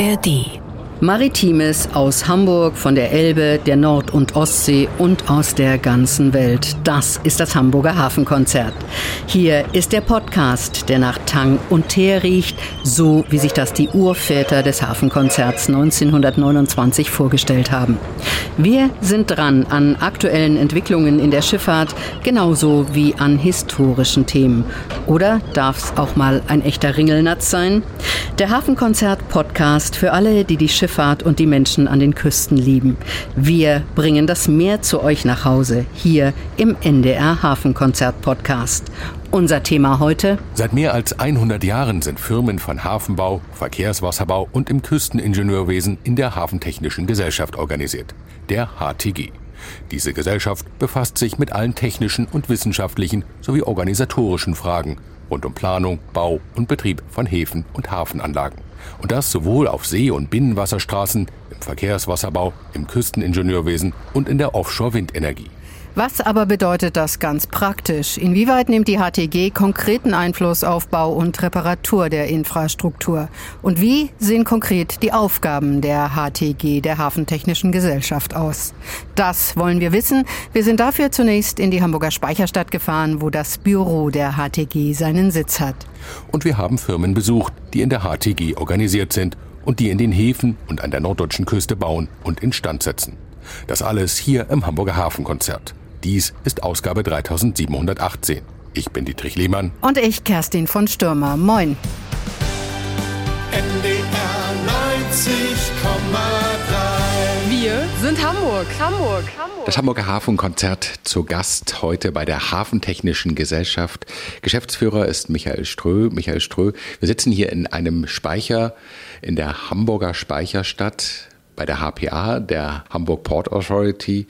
ARD. Maritimes aus Hamburg, von der Elbe, der Nord- und Ostsee und aus der ganzen Welt. Das ist das Hamburger Hafenkonzert. Hier ist der Podcast, der nach Tang und Teer riecht, so wie sich das die Urväter des Hafenkonzerts 1929 vorgestellt haben. Wir sind dran an aktuellen Entwicklungen in der Schifffahrt, genauso wie an historischen Themen. Oder darf es auch mal ein echter Ringelnatz sein? Der Hafenkonzert-Podcast für alle, die die Schifffahrt und die Menschen an den Küsten lieben. Wir bringen das Meer zu euch nach Hause, hier im NDR Hafenkonzert-Podcast. Unser Thema heute: Seit mehr als 100 Jahren sind Firmen von Hafenbau, Verkehrswasserbau und im Küsteningenieurwesen in der Hafentechnischen Gesellschaft organisiert, der HTG. Diese Gesellschaft befasst sich mit allen technischen und wissenschaftlichen sowie organisatorischen Fragen rund um Planung, Bau und Betrieb von Häfen und Hafenanlagen. Und das sowohl auf See- und Binnenwasserstraßen, im Verkehrswasserbau, im Küsteningenieurwesen und in der Offshore-Windenergie. Was aber bedeutet das ganz praktisch? Inwieweit nimmt die HTG konkreten Einfluss auf Bau und Reparatur der Infrastruktur? Und wie sehen konkret die Aufgaben der HTG, der Hafentechnischen Gesellschaft, aus? Das wollen wir wissen. Wir sind dafür zunächst in die Hamburger Speicherstadt gefahren, wo das Büro der HTG seinen Sitz hat. Und wir haben Firmen besucht, die in der HTG organisiert sind und die in den Häfen und an der norddeutschen Küste bauen und instand setzen. Das alles hier im Hamburger Hafenkonzert. Dies ist Ausgabe 3718. Ich bin Dietrich Lehmann. Und ich, Kerstin von Stürmer. Moin. NDR 90,3. Wir sind Hamburg. Das Hamburger Hafenkonzert zu Gast heute bei der Hafentechnischen Gesellschaft. Geschäftsführer ist Michael Ströh. Michael Ströh, wir sitzen hier in einem Speicher in der Hamburger Speicherstadt bei der HPA, der Hamburg Port Authority.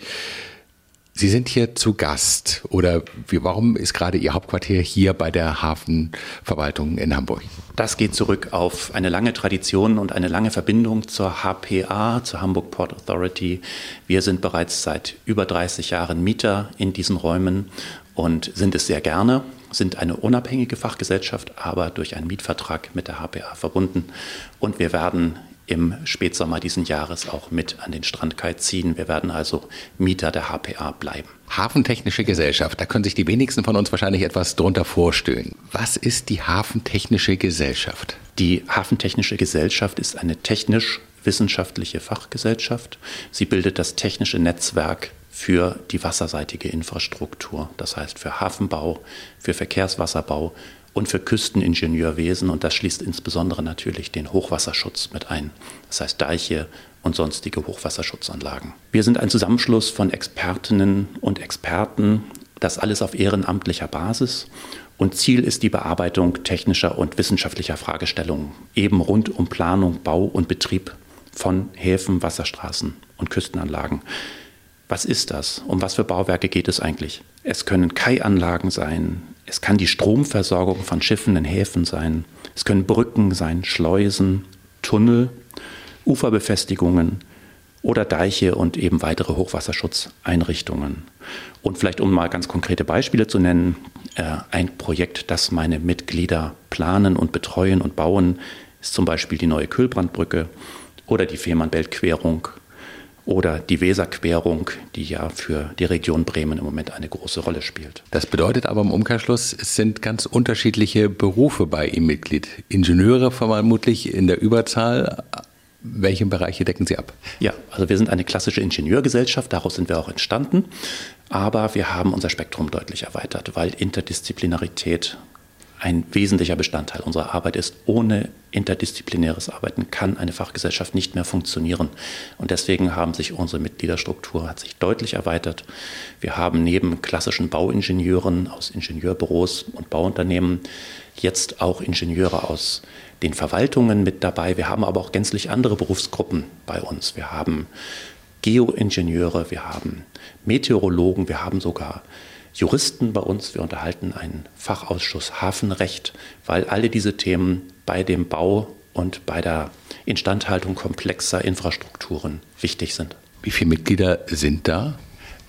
Sie sind hier zu Gast, oder warum ist gerade Ihr Hauptquartier hier bei der Hafenverwaltung in Hamburg? Das geht zurück auf eine lange Tradition und eine lange Verbindung zur HPA, zur Hamburg Port Authority. Wir sind bereits seit über 30 Jahren Mieter in diesen Räumen und sind es sehr gerne, sind eine unabhängige Fachgesellschaft, aber durch einen Mietvertrag mit der HPA verbunden. Und wir werden im Spätsommer diesen Jahres auch mit an den Strandkai ziehen. Wir werden also Mieter der HPA bleiben. Hafentechnische Gesellschaft, da können sich die wenigsten von uns wahrscheinlich etwas drunter vorstellen. Was ist die Hafentechnische Gesellschaft? Die Hafentechnische Gesellschaft ist eine technisch-wissenschaftliche Fachgesellschaft. Sie bildet das technische Netzwerk für die wasserseitige Infrastruktur. Das heißt für Hafenbau, für Verkehrswasserbau und für Küsteningenieurwesen, und das schließt insbesondere natürlich den Hochwasserschutz mit ein. Das heißt Deiche und sonstige Hochwasserschutzanlagen. Wir sind ein Zusammenschluss von Expertinnen und Experten, das alles auf ehrenamtlicher Basis. Und Ziel ist die Bearbeitung technischer und wissenschaftlicher Fragestellungen, eben rund um Planung, Bau und Betrieb von Häfen, Wasserstraßen und Küstenanlagen. Was ist das? Um was für Bauwerke geht es eigentlich? Es können Kaianlagen sein, es kann die Stromversorgung von Schiffen in Häfen sein, es können Brücken sein, Schleusen, Tunnel, Uferbefestigungen oder Deiche und eben weitere Hochwasserschutzeinrichtungen. Und vielleicht, um mal ganz konkrete Beispiele zu nennen, ein Projekt, das meine Mitglieder planen und betreuen und bauen, ist zum Beispiel die neue Kühlbrandbrücke oder die Fehmarnbelt-Querung oder die Weserquerung, die ja für die Region Bremen im Moment eine große Rolle spielt. Das bedeutet aber im Umkehrschluss, es sind ganz unterschiedliche Berufe bei Ihnen Mitglied. Ingenieure vermutlich in der Überzahl. Welche Bereiche decken Sie ab? Ja, also wir sind eine klassische Ingenieurgesellschaft, daraus sind wir auch entstanden. Aber wir haben unser Spektrum deutlich erweitert, weil Interdisziplinarität ein wesentlicher Bestandteil unserer Arbeit ist. Ohne interdisziplinäres Arbeiten kann eine Fachgesellschaft nicht mehr funktionieren. Und deswegen hat sich unsere Mitgliederstruktur deutlich erweitert. Wir haben neben klassischen Bauingenieuren aus Ingenieurbüros und Bauunternehmen jetzt auch Ingenieure aus den Verwaltungen mit dabei. Wir haben aber auch gänzlich andere Berufsgruppen bei uns. Wir haben Geoingenieure, wir haben Meteorologen, wir haben sogar Juristen bei uns. Wir unterhalten einen Fachausschuss Hafenrecht, weil alle diese Themen bei dem Bau und bei der Instandhaltung komplexer Infrastrukturen wichtig sind. Wie viele Mitglieder sind da?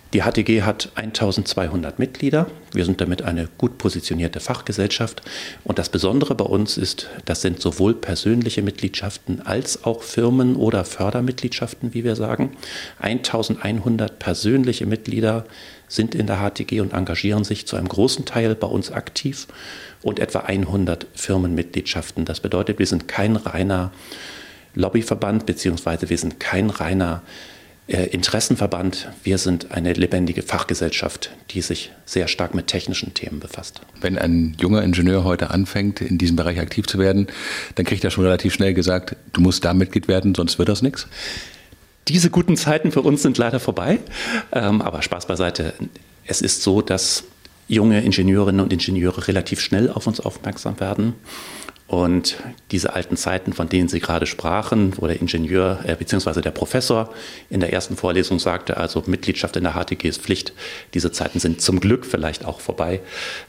Die HTG hat 1200 Mitglieder. Wir sind damit eine gut positionierte Fachgesellschaft. Und das Besondere bei uns ist, das sind sowohl persönliche Mitgliedschaften als auch Firmen- oder Fördermitgliedschaften, wie wir sagen. 1100 persönliche Mitglieder sind in der HTG und engagieren sich zu einem großen Teil bei uns aktiv und etwa 100 Firmenmitgliedschaften. Das bedeutet, wir sind kein reiner Lobbyverband, beziehungsweise wir sind kein reiner Interessenverband. Wir sind eine lebendige Fachgesellschaft, die sich sehr stark mit technischen Themen befasst. Wenn ein junger Ingenieur heute anfängt, in diesem Bereich aktiv zu werden, dann kriegt er schon relativ schnell gesagt, du musst da Mitglied werden, sonst wird das nichts? Diese guten Zeiten für uns sind leider vorbei, aber Spaß beiseite. Es ist so, dass junge Ingenieurinnen und Ingenieure relativ schnell auf uns aufmerksam werden. Und diese alten Zeiten, von denen Sie gerade sprachen, wo der Ingenieur bzw. der Professor in der ersten Vorlesung sagte, also Mitgliedschaft in der HTG ist Pflicht, diese Zeiten sind zum Glück vielleicht auch vorbei.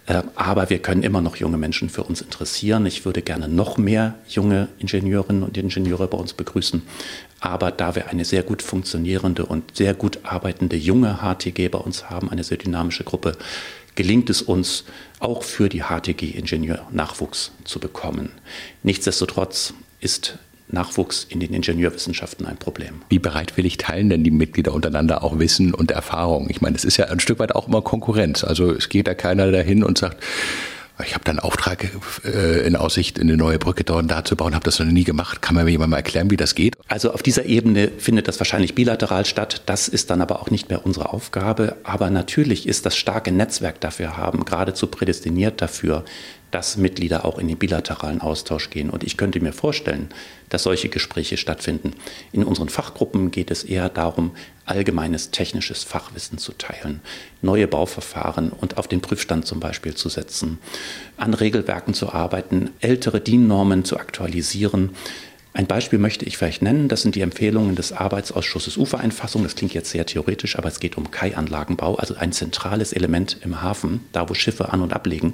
Aber wir können immer noch junge Menschen für uns interessieren. Ich würde gerne noch mehr junge Ingenieurinnen und Ingenieure bei uns begrüßen. Aber da wir eine sehr gut funktionierende und sehr gut arbeitende junge HTG bei uns haben, eine sehr dynamische Gruppe, gelingt es uns, auch für die HTG Ingenieur-Nachwuchs zu bekommen. Nichtsdestotrotz ist Nachwuchs in den Ingenieurwissenschaften ein Problem. Wie bereitwillig teilen denn die Mitglieder untereinander auch Wissen und Erfahrung? Ich meine, es ist ja ein Stück weit auch immer Konkurrenz. Also es geht da keiner dahin und sagt, ich habe da einen Auftrag in Aussicht, eine neue Brücke dort und da zu bauen, habe das noch nie gemacht. Kann mir jemand mal erklären, wie das geht? Also auf dieser Ebene findet das wahrscheinlich bilateral statt. Das ist dann aber auch nicht mehr unsere Aufgabe. Aber natürlich ist das starke Netzwerk dafür haben, geradezu prädestiniert dafür, dass Mitglieder auch in den bilateralen Austausch gehen. Und ich könnte mir vorstellen, dass solche Gespräche stattfinden. In unseren Fachgruppen geht es eher darum, allgemeines technisches Fachwissen zu teilen, neue Bauverfahren und auf den Prüfstand zum Beispiel zu setzen, an Regelwerken zu arbeiten, ältere DIN-Normen zu aktualisieren. Ein Beispiel möchte ich vielleicht nennen, das sind die Empfehlungen des Arbeitsausschusses Ufereinfassung. Das klingt jetzt sehr theoretisch, aber es geht um Kai-Anlagenbau, also ein zentrales Element im Hafen, da wo Schiffe an- und ablegen.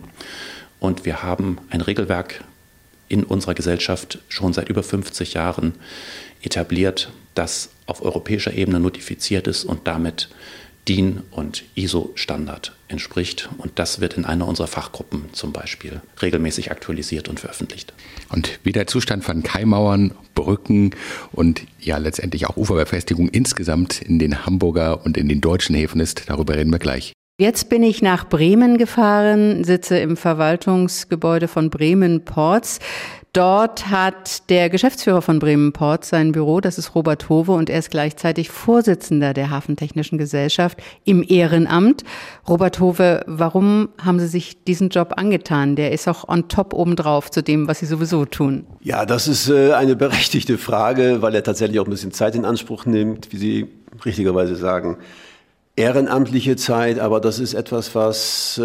Und wir haben ein Regelwerk in unserer Gesellschaft schon seit über 50 Jahren etabliert, das auf europäischer Ebene notifiziert ist und damit DIN und ISO-Standard entspricht. Und das wird in einer unserer Fachgruppen zum Beispiel regelmäßig aktualisiert und veröffentlicht. Und wie der Zustand von Kaimauern, Brücken und ja letztendlich auch Uferbefestigung insgesamt in den Hamburger und in den deutschen Häfen ist, darüber reden wir gleich. Jetzt bin ich nach Bremen gefahren, sitze im Verwaltungsgebäude von Bremen Ports. Dort hat der Geschäftsführer von Bremen Ports sein Büro, das ist Robert Hove, und er ist gleichzeitig Vorsitzender der Hafentechnischen Gesellschaft im Ehrenamt. Robert Hove, warum haben Sie sich diesen Job angetan? Der ist auch on top obendrauf zu dem, was Sie sowieso tun. Ja, das ist eine berechtigte Frage, weil er tatsächlich auch ein bisschen Zeit in Anspruch nimmt, wie Sie richtigerweise sagen. Ehrenamtliche Zeit, aber das ist etwas, was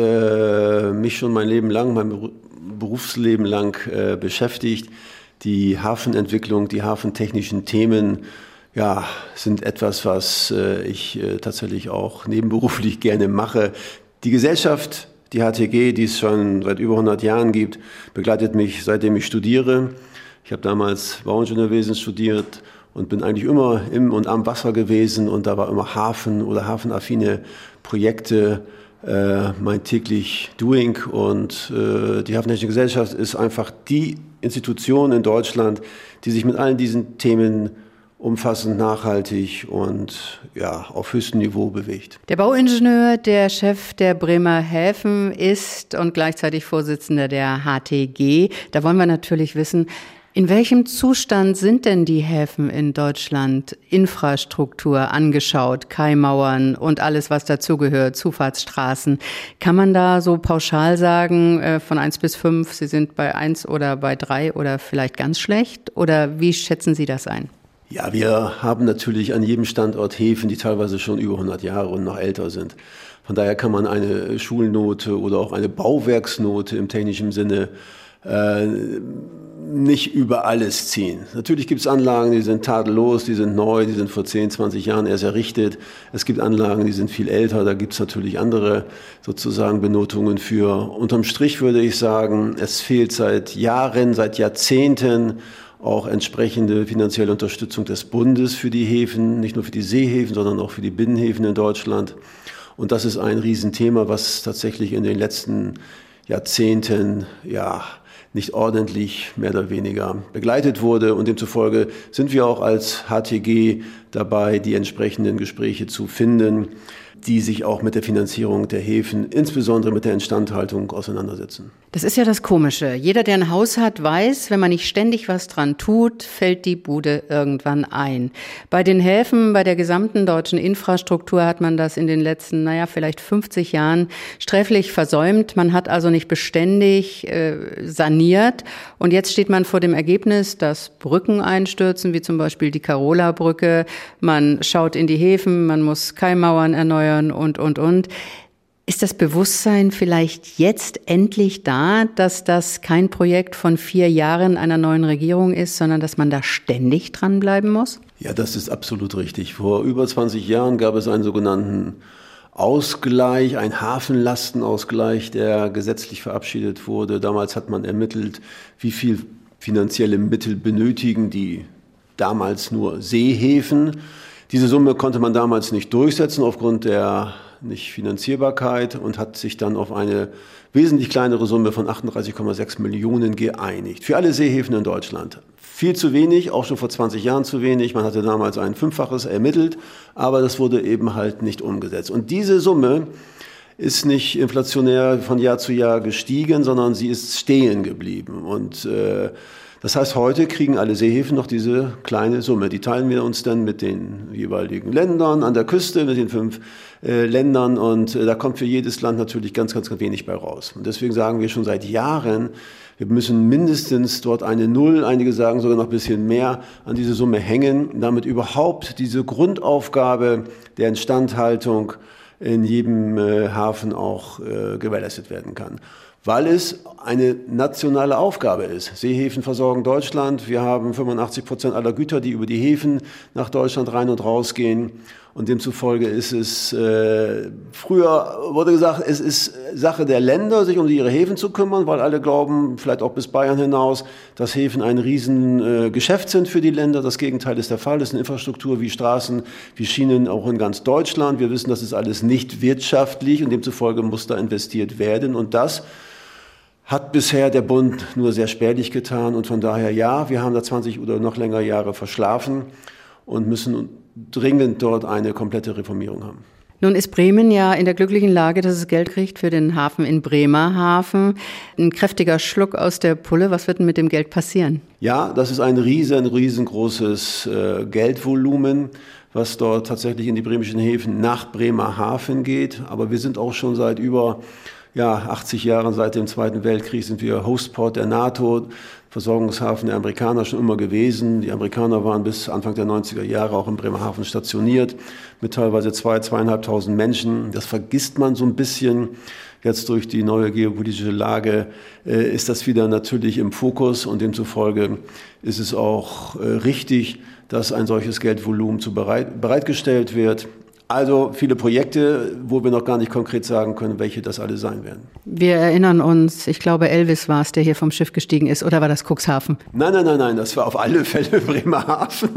mich schon mein Leben lang, mein Berufsleben lang beschäftigt. Die Hafenentwicklung, die hafentechnischen Themen, ja, sind etwas, was ich tatsächlich auch nebenberuflich gerne mache. Die Gesellschaft, die HTG, die es schon seit über 100 Jahren gibt, begleitet mich, seitdem ich studiere. Ich habe damals Bauingenieurwesen studiert und bin eigentlich immer im und am Wasser gewesen, und da war immer Hafen oder hafenaffine Projekte mein täglich Doing, und die Hafentechnische Gesellschaft ist einfach die Institution in Deutschland, die sich mit allen diesen Themen umfassend, nachhaltig und ja, auf höchstem Niveau bewegt. Der Bauingenieur, der Chef der Bremer Häfen ist und gleichzeitig Vorsitzender der HTG. Da wollen wir natürlich wissen, in welchem Zustand sind denn die Häfen in Deutschland? Infrastruktur angeschaut, Kaimauern und alles, was dazugehört, Zufahrtsstraßen. Kann man da so pauschal sagen, von 1 bis 5, Sie sind bei 1 oder bei 3 oder vielleicht ganz schlecht? Oder wie schätzen Sie das ein? Ja, wir haben natürlich an jedem Standort Häfen, die teilweise schon über 100 Jahre und noch älter sind. Von daher kann man eine Schulnote oder auch eine Bauwerksnote im technischen Sinne nicht über alles ziehen. Natürlich gibt es Anlagen, die sind tadellos, die sind neu, die sind vor 10, 20 Jahren erst errichtet. Es gibt Anlagen, die sind viel älter, da gibt es natürlich andere sozusagen Benotungen für. Unterm Strich würde ich sagen, es fehlt seit Jahren, seit Jahrzehnten auch entsprechende finanzielle Unterstützung des Bundes für die Häfen, nicht nur für die Seehäfen, sondern auch für die Binnenhäfen in Deutschland. Und das ist ein Riesenthema, was tatsächlich in den letzten Jahrzehnten nicht ordentlich, mehr oder weniger begleitet wurde. Und demzufolge sind wir auch als HTG dabei, die entsprechenden Gespräche zu finden, die sich auch mit der Finanzierung der Häfen, insbesondere mit der Instandhaltung, auseinandersetzen. Das ist ja das Komische. Jeder, der ein Haus hat, weiß, wenn man nicht ständig was dran tut, fällt die Bude irgendwann ein. Bei den Häfen, bei der gesamten deutschen Infrastruktur hat man das in den letzten, vielleicht 50 Jahren sträflich versäumt. Man hat also nicht beständig saniert. Und jetzt steht man vor dem Ergebnis, dass Brücken einstürzen, wie zum Beispiel die Carola-Brücke. Man schaut in die Häfen, man muss Keimauern erneuern und. Ist das Bewusstsein vielleicht jetzt endlich da, dass das kein Projekt von 4 Jahren einer neuen Regierung ist, sondern dass man da ständig dranbleiben muss? Ja, das ist absolut richtig. Vor über 20 Jahren gab es einen sogenannten Ausgleich, einen Hafenlastenausgleich, der gesetzlich verabschiedet wurde. Damals hat man ermittelt, wie viel finanzielle Mittel benötigen die damals nur Seehäfen. Diese Summe konnte man damals nicht durchsetzen aufgrund der Nicht-Finanzierbarkeit und hat sich dann auf eine wesentlich kleinere Summe von 38,6 Millionen geeinigt. Für alle Seehäfen in Deutschland. Viel zu wenig, auch schon vor 20 Jahren zu wenig. Man hatte damals ein 5-faches ermittelt, aber das wurde eben halt nicht umgesetzt. Und diese Summe ist nicht inflationär von Jahr zu Jahr gestiegen, sondern sie ist stehen geblieben. Und das heißt, heute kriegen alle Seehäfen noch diese kleine Summe. Die teilen wir uns dann mit den jeweiligen Ländern an der Küste, mit den 5 Ländern. Und da kommt für jedes Land natürlich ganz, ganz wenig bei raus. Und deswegen sagen wir schon seit Jahren, wir müssen mindestens dort eine Null, einige sagen sogar noch ein bisschen mehr, an diese Summe hängen, damit überhaupt diese Grundaufgabe der Instandhaltung in jedem Hafen auch gewährleistet werden kann. Weil es eine nationale Aufgabe ist. Seehäfen versorgen Deutschland. Wir haben 85% aller Güter, die über die Häfen nach Deutschland rein und raus gehen. Und demzufolge ist es, früher wurde gesagt, es ist Sache der Länder, sich um ihre Häfen zu kümmern, weil alle glauben, vielleicht auch bis Bayern hinaus, dass Häfen ein Riesengeschäft sind für die Länder. Das Gegenteil ist der Fall. Es ist eine Infrastruktur wie Straßen, wie Schienen, auch in ganz Deutschland. Wir wissen, das ist alles nicht wirtschaftlich und demzufolge muss da investiert werden. Und das hat bisher der Bund nur sehr spärlich getan. Und von daher, ja, wir haben da 20 oder noch länger Jahre verschlafen und müssen dringend dort eine komplette Reformierung haben. Nun ist Bremen ja in der glücklichen Lage, dass es Geld kriegt für den Hafen in Bremerhaven. Ein kräftiger Schluck aus der Pulle. Was wird denn mit dem Geld passieren? Ja, das ist ein riesengroßes Geldvolumen, was dort tatsächlich in die bremischen Häfen nach Bremerhaven geht. Aber wir sind auch schon seit über 80 Jahren, seit dem Zweiten Weltkrieg, sind wir Hostport der NATO, Versorgungshafen der Amerikaner schon immer gewesen. Die Amerikaner waren bis Anfang der 90er Jahre auch in Bremerhaven stationiert, mit teilweise 2.500 Menschen. Das vergisst man so ein bisschen. Jetzt durch die neue geopolitische Lage ist das wieder natürlich im Fokus und demzufolge ist es auch richtig, dass ein solches Geldvolumen bereitgestellt wird. Also viele Projekte, wo wir noch gar nicht konkret sagen können, welche das alle sein werden. Wir erinnern uns, ich glaube Elvis war es, der hier vom Schiff gestiegen ist, oder war das Cuxhaven? Nein, das war auf alle Fälle Bremerhaven,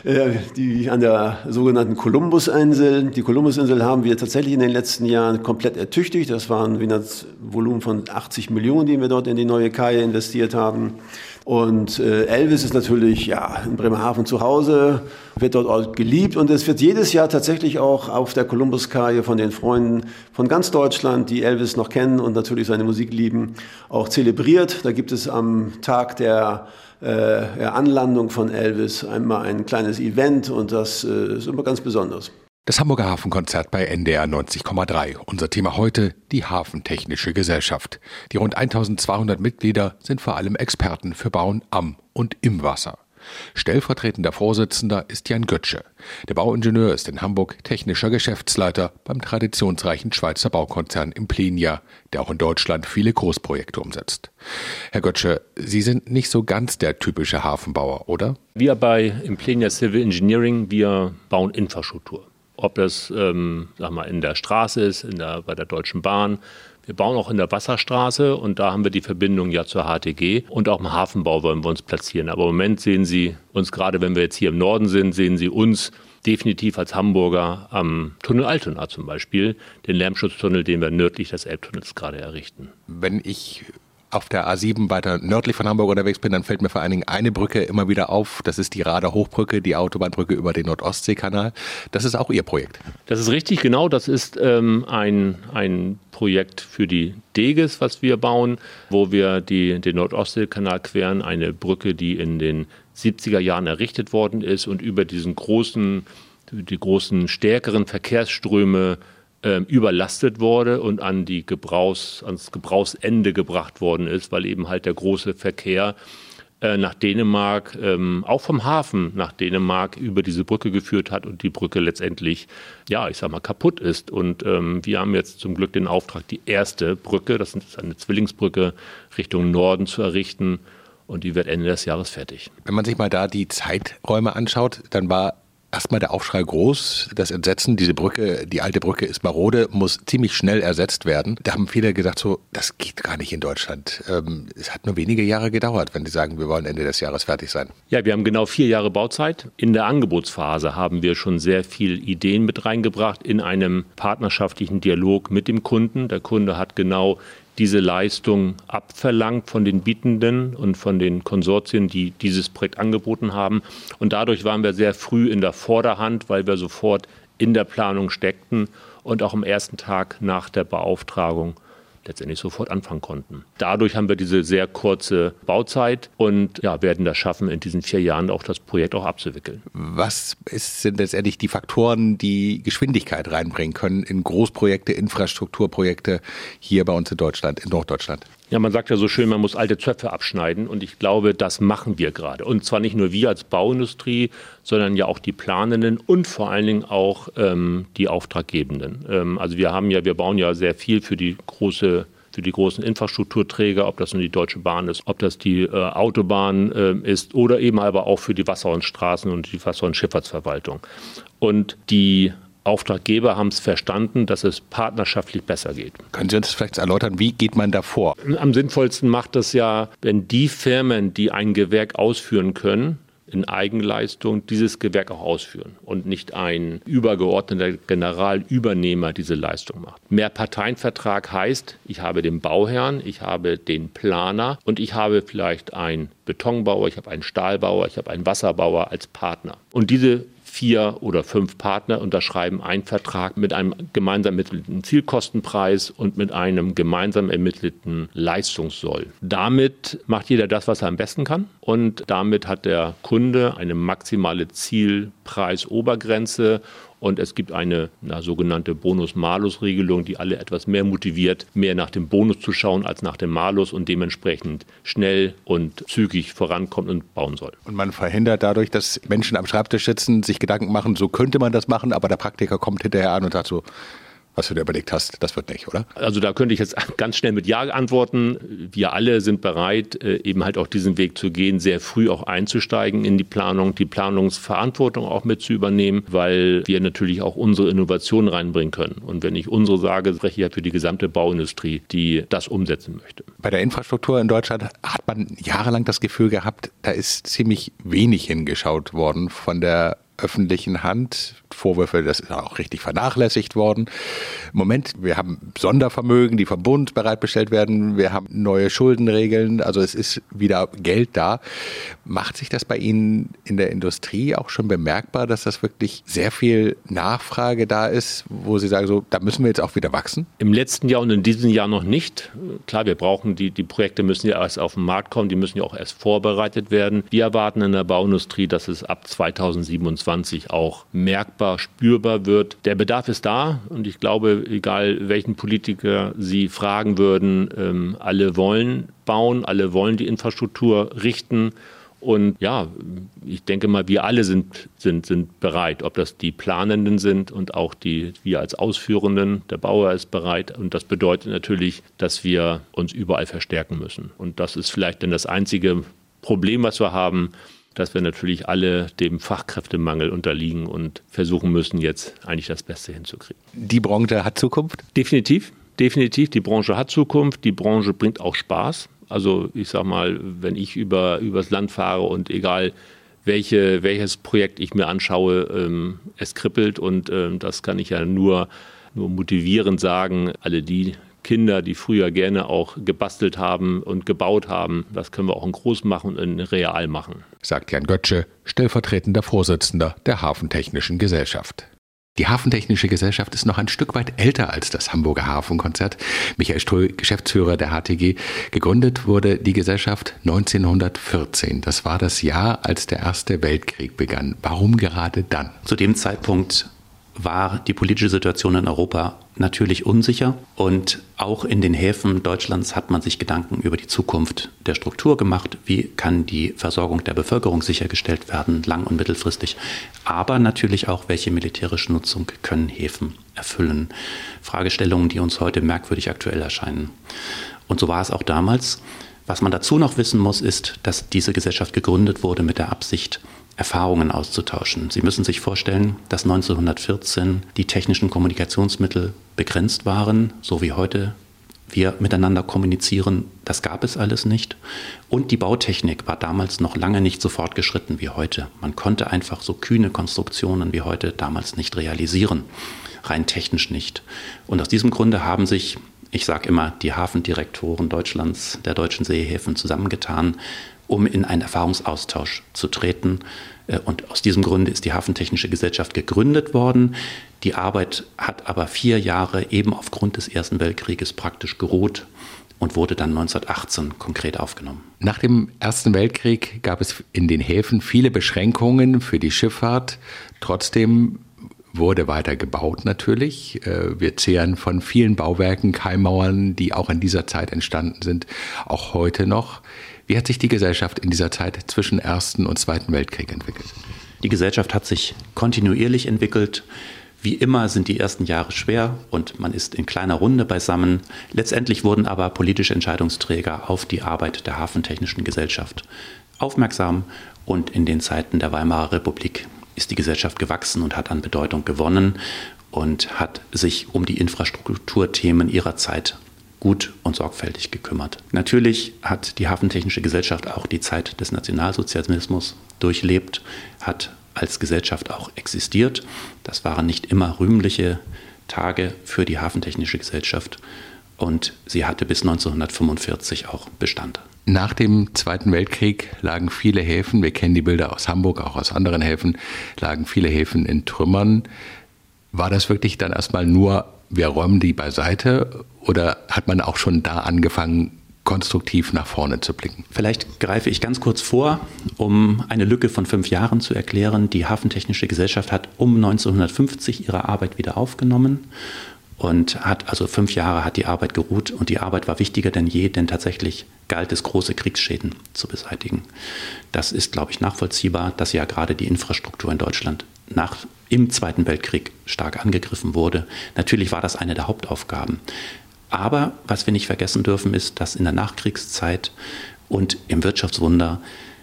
die an der sogenannten Kolumbusinsel. Die Kolumbusinsel haben wir tatsächlich in den letzten Jahren komplett ertüchtigt. Das war ein Volumen von 80 Millionen, die wir dort in die neue Kaje investiert haben. Und Elvis ist natürlich in Bremerhaven zu Hause, wird dort auch geliebt und es wird jedes Jahr tatsächlich auch auf der Kolumbuskaje von den Freunden von ganz Deutschland, die Elvis noch kennen und natürlich seine Musik lieben, auch zelebriert. Da gibt es am Tag der Anlandung von Elvis einmal ein kleines Event und das ist immer ganz besonders. Das Hamburger Hafenkonzert bei NDR 90,3. Unser Thema heute, die Hafentechnische Gesellschaft. Die rund 1200 Mitglieder sind vor allem Experten für Bauen am und im Wasser. Stellvertretender Vorsitzender ist Jan Götzsche. Der Bauingenieur ist in Hamburg technischer Geschäftsleiter beim traditionsreichen Schweizer Baukonzern Implenia, der auch in Deutschland viele Großprojekte umsetzt. Herr Götzsche, Sie sind nicht so ganz der typische Hafenbauer, oder? Wir bei Implenia Civil Engineering, wir bauen Infrastruktur. Ob das in der Straße ist, bei der Deutschen Bahn. Wir bauen auch in der Wasserstraße und da haben wir die Verbindung ja zur HTG und auch im Hafenbau wollen wir uns platzieren. Aber im Moment sehen Sie uns, gerade wenn wir jetzt hier im Norden sind, sehen Sie uns definitiv als Hamburger am Tunnel Altona zum Beispiel, den Lärmschutztunnel, den wir nördlich des Elbtunnels gerade errichten. Wenn ich auf der A7 weiter nördlich von Hamburg unterwegs bin, dann fällt mir vor allen Dingen eine Brücke immer wieder auf. Das ist die Rader Hochbrücke, die Autobahnbrücke über den Nord-Ostsee-Kanal. Das ist auch Ihr Projekt. Das ist richtig, genau. Das ist ein Projekt für die DEGES, was wir bauen, wo wir den Nord-Ostsee-Kanal queren. Eine Brücke, die in den 70er Jahren errichtet worden ist und über die großen, stärkeren Verkehrsströme überlastet wurde und ans Gebrauchsende gebracht worden ist, weil eben halt der große Verkehr nach Dänemark, auch vom Hafen nach Dänemark über diese Brücke geführt hat und die Brücke letztendlich, kaputt ist. Und wir haben jetzt zum Glück den Auftrag, die erste Brücke, das ist eine Zwillingsbrücke, Richtung Norden zu errichten und die wird Ende des Jahres fertig. Wenn man sich mal da die Zeiträume anschaut, dann war erstmal der Aufschrei groß, das Entsetzen, diese Brücke, die alte Brücke ist marode, muss ziemlich schnell ersetzt werden. Da haben viele gesagt, so, das geht gar nicht in Deutschland. Es hat nur wenige Jahre gedauert, wenn die sagen, wir wollen Ende des Jahres fertig sein. Ja, wir haben genau 4 Jahre Bauzeit. In der Angebotsphase haben wir schon sehr viele Ideen mit reingebracht in einem partnerschaftlichen Dialog mit dem Kunden. Der Kunde hat genau diese Leistung abverlangt von den Bietenden und von den Konsortien, die dieses Projekt angeboten haben. Und dadurch waren wir sehr früh in der Vorderhand, weil wir sofort in der Planung steckten und auch am ersten Tag nach der Beauftragung letztendlich sofort anfangen konnten. Dadurch haben wir diese sehr kurze Bauzeit und werden das schaffen, in diesen 4 Jahren auch das Projekt auch abzuwickeln. Was sind letztendlich die Faktoren, die Geschwindigkeit reinbringen können in Großprojekte, Infrastrukturprojekte hier bei uns in Deutschland, in Norddeutschland? Ja, man sagt ja so schön, man muss alte Zöpfe abschneiden und ich glaube, das machen wir gerade. Und zwar nicht nur wir als Bauindustrie, sondern ja auch die Planenden und vor allen Dingen auch die Auftraggebenden. Also wir bauen ja sehr viel für die großen Infrastrukturträger, ob das nun die Deutsche Bahn ist, ob das die Autobahn ist oder eben aber auch für die Wasser- und Straßen- und die Wasser- und Schifffahrtsverwaltung. Und die Auftraggeber haben es verstanden, dass es partnerschaftlich besser geht. Können Sie uns vielleicht erläutern, wie geht man da vor? Am sinnvollsten macht das ja, wenn die Firmen, die ein Gewerk ausführen können, in Eigenleistung dieses Gewerk auch ausführen und nicht ein übergeordneter Generalübernehmer diese Leistung macht. Mehrparteienvertrag heißt, ich habe den Bauherrn, ich habe den Planer und ich habe vielleicht einen Betonbauer, ich habe einen Stahlbauer, ich habe einen Wasserbauer als Partner. Und diese 4 oder 5 Partner unterschreiben einen Vertrag mit einem gemeinsam ermittelten Zielkostenpreis und mit einem gemeinsam ermittelten Leistungssoll. Damit macht jeder das, was er am besten kann und damit hat der Kunde eine maximale Zielpreisobergrenze und es gibt eine sogenannte Bonus-Malus-Regelung, die alle etwas mehr motiviert, mehr nach dem Bonus zu schauen als nach dem Malus und dementsprechend schnell und zügig vorankommt und bauen soll. Und man verhindert dadurch, dass Menschen am Schreibtisch sitzen, sich Gedanken machen, so könnte man das machen, aber der Praktiker kommt hinterher an und sagt so, was du dir überlegt hast, das wird nicht, oder? Also da könnte ich jetzt ganz schnell mit Ja antworten. Wir alle sind bereit, eben halt auch diesen Weg zu gehen, sehr früh auch einzusteigen in die Planung, die Planungsverantwortung auch mit zu übernehmen, weil wir natürlich auch unsere Innovationen reinbringen können. Und wenn ich unsere sage, spreche ich ja für die gesamte Bauindustrie, die das umsetzen möchte. Bei der Infrastruktur in Deutschland hat man jahrelang das Gefühl gehabt, da ist ziemlich wenig hingeschaut worden von der öffentlichen Hand. Vorwürfe, das ist auch richtig vernachlässigt worden. Im Moment, wir haben Sondervermögen, die vom Bund bereitgestellt werden. Wir haben neue Schuldenregeln. Also es ist wieder Geld da. Macht sich das bei Ihnen in der Industrie auch schon bemerkbar, dass das wirklich sehr viel Nachfrage da ist, wo Sie sagen, so, da müssen wir jetzt auch wieder wachsen? Im letzten Jahr und in diesem Jahr noch nicht. Klar, wir brauchen die Projekte müssen ja erst auf den Markt kommen, die müssen ja auch erst vorbereitet werden. Wir erwarten in der Bauindustrie, dass es ab 2027 auch merkbar, spürbar wird. Der Bedarf ist da und ich glaube, egal welchen Politiker Sie fragen würden, alle wollen bauen, alle wollen die Infrastruktur richten und ja, ich denke mal, wir alle sind bereit, ob das die Planenden sind und auch wir als Ausführenden, der Bauer ist bereit und das bedeutet natürlich, dass wir uns überall verstärken müssen und das ist vielleicht dann das einzige Problem, was wir haben, dass wir natürlich alle dem Fachkräftemangel unterliegen und versuchen müssen, jetzt eigentlich das Beste hinzukriegen. Die Branche hat Zukunft? Definitiv. definitiv, die Branche hat Zukunft, die Branche bringt auch Spaß. Also ich sag mal, wenn ich übers Land fahre und egal welches Projekt ich mir anschaue, es kribbelt und das kann ich ja nur motivierend sagen. Alle die Kinder, die früher gerne auch gebastelt haben und gebaut haben, das können wir auch in groß machen und in real machen. Sagt Jan Götzsche, stellvertretender Vorsitzender der Hafentechnischen Gesellschaft. Die Hafentechnische Gesellschaft ist noch ein Stück weit älter als das Hamburger Hafenkonzert. Michael Ströh, Geschäftsführer der HTG. Gegründet wurde die Gesellschaft 1914. Das war das Jahr, als der Erste Weltkrieg begann. Warum gerade dann? Zu dem Zeitpunkt war die politische Situation in Europa natürlich unsicher und auch in den Häfen Deutschlands hat man sich Gedanken über die Zukunft der Struktur gemacht. Wie kann die Versorgung der Bevölkerung sichergestellt werden, lang- und mittelfristig, aber natürlich auch, welche militärische Nutzung können Häfen erfüllen. Fragestellungen, die uns heute merkwürdig aktuell erscheinen. Und so war es auch damals. Was man dazu noch wissen muss, ist, dass diese Gesellschaft gegründet wurde mit der Absicht, Erfahrungen auszutauschen. Sie müssen sich vorstellen, dass 1914 die technischen Kommunikationsmittel begrenzt waren, so wie heute wir miteinander kommunizieren. Das gab es alles nicht. Und die Bautechnik war damals noch lange nicht so fortgeschritten wie heute. Man konnte einfach so kühne Konstruktionen wie heute damals nicht realisieren, rein technisch nicht. Und aus diesem Grunde haben sich, ich sage immer, die Hafendirektoren Deutschlands, der deutschen Seehäfen zusammengetan, um in einen Erfahrungsaustausch zu treten. Und aus diesem Grunde ist die Hafentechnische Gesellschaft gegründet worden. Die Arbeit hat aber 4 Jahre eben aufgrund des Ersten Weltkrieges praktisch geruht und wurde dann 1918 konkret aufgenommen. Nach dem Ersten Weltkrieg gab es in den Häfen viele Beschränkungen für die Schifffahrt. Trotzdem wurde weiter gebaut natürlich. Wir zehren von vielen Bauwerken, Keimmauern, die auch in dieser Zeit entstanden sind, auch heute noch. Wie hat sich die Gesellschaft in dieser Zeit zwischen Ersten und Zweiten Weltkrieg entwickelt? Die Gesellschaft hat sich kontinuierlich entwickelt. Wie immer sind die ersten Jahre schwer und man ist in kleiner Runde beisammen. Letztendlich wurden aber politische Entscheidungsträger auf die Arbeit der Hafentechnischen Gesellschaft aufmerksam und in den Zeiten der Weimarer Republik ist die Gesellschaft gewachsen und hat an Bedeutung gewonnen und hat sich um die Infrastrukturthemen ihrer Zeit gut und sorgfältig gekümmert. Natürlich hat die Hafentechnische Gesellschaft auch die Zeit des Nationalsozialismus durchlebt, hat als Gesellschaft auch existiert. Das waren nicht immer rühmliche Tage für die Hafentechnische Gesellschaft und sie hatte bis 1945 auch Bestand. Nach dem Zweiten Weltkrieg lagen viele Häfen, wir kennen die Bilder aus Hamburg, auch aus anderen Häfen, lagen viele Häfen in Trümmern. War das wirklich dann erstmal nur, wir räumen die beiseite oder hat man auch schon da angefangen, konstruktiv nach vorne zu blicken? Vielleicht greife ich ganz kurz vor, um eine Lücke von 5 Jahren zu erklären. Die Hafentechnische Gesellschaft hat um 1950 ihre Arbeit wieder aufgenommen und hat also 5 Jahre hat die Arbeit geruht und die Arbeit war wichtiger denn je, denn tatsächlich galt es, große Kriegsschäden zu beseitigen. Das ist, glaube ich, nachvollziehbar, dass ja gerade die Infrastruktur in Deutschland im Zweiten Weltkrieg stark angegriffen wurde. Natürlich war das eine der Hauptaufgaben. Aber was wir nicht vergessen dürfen, ist, dass in der Nachkriegszeit und im Wirtschaftswunder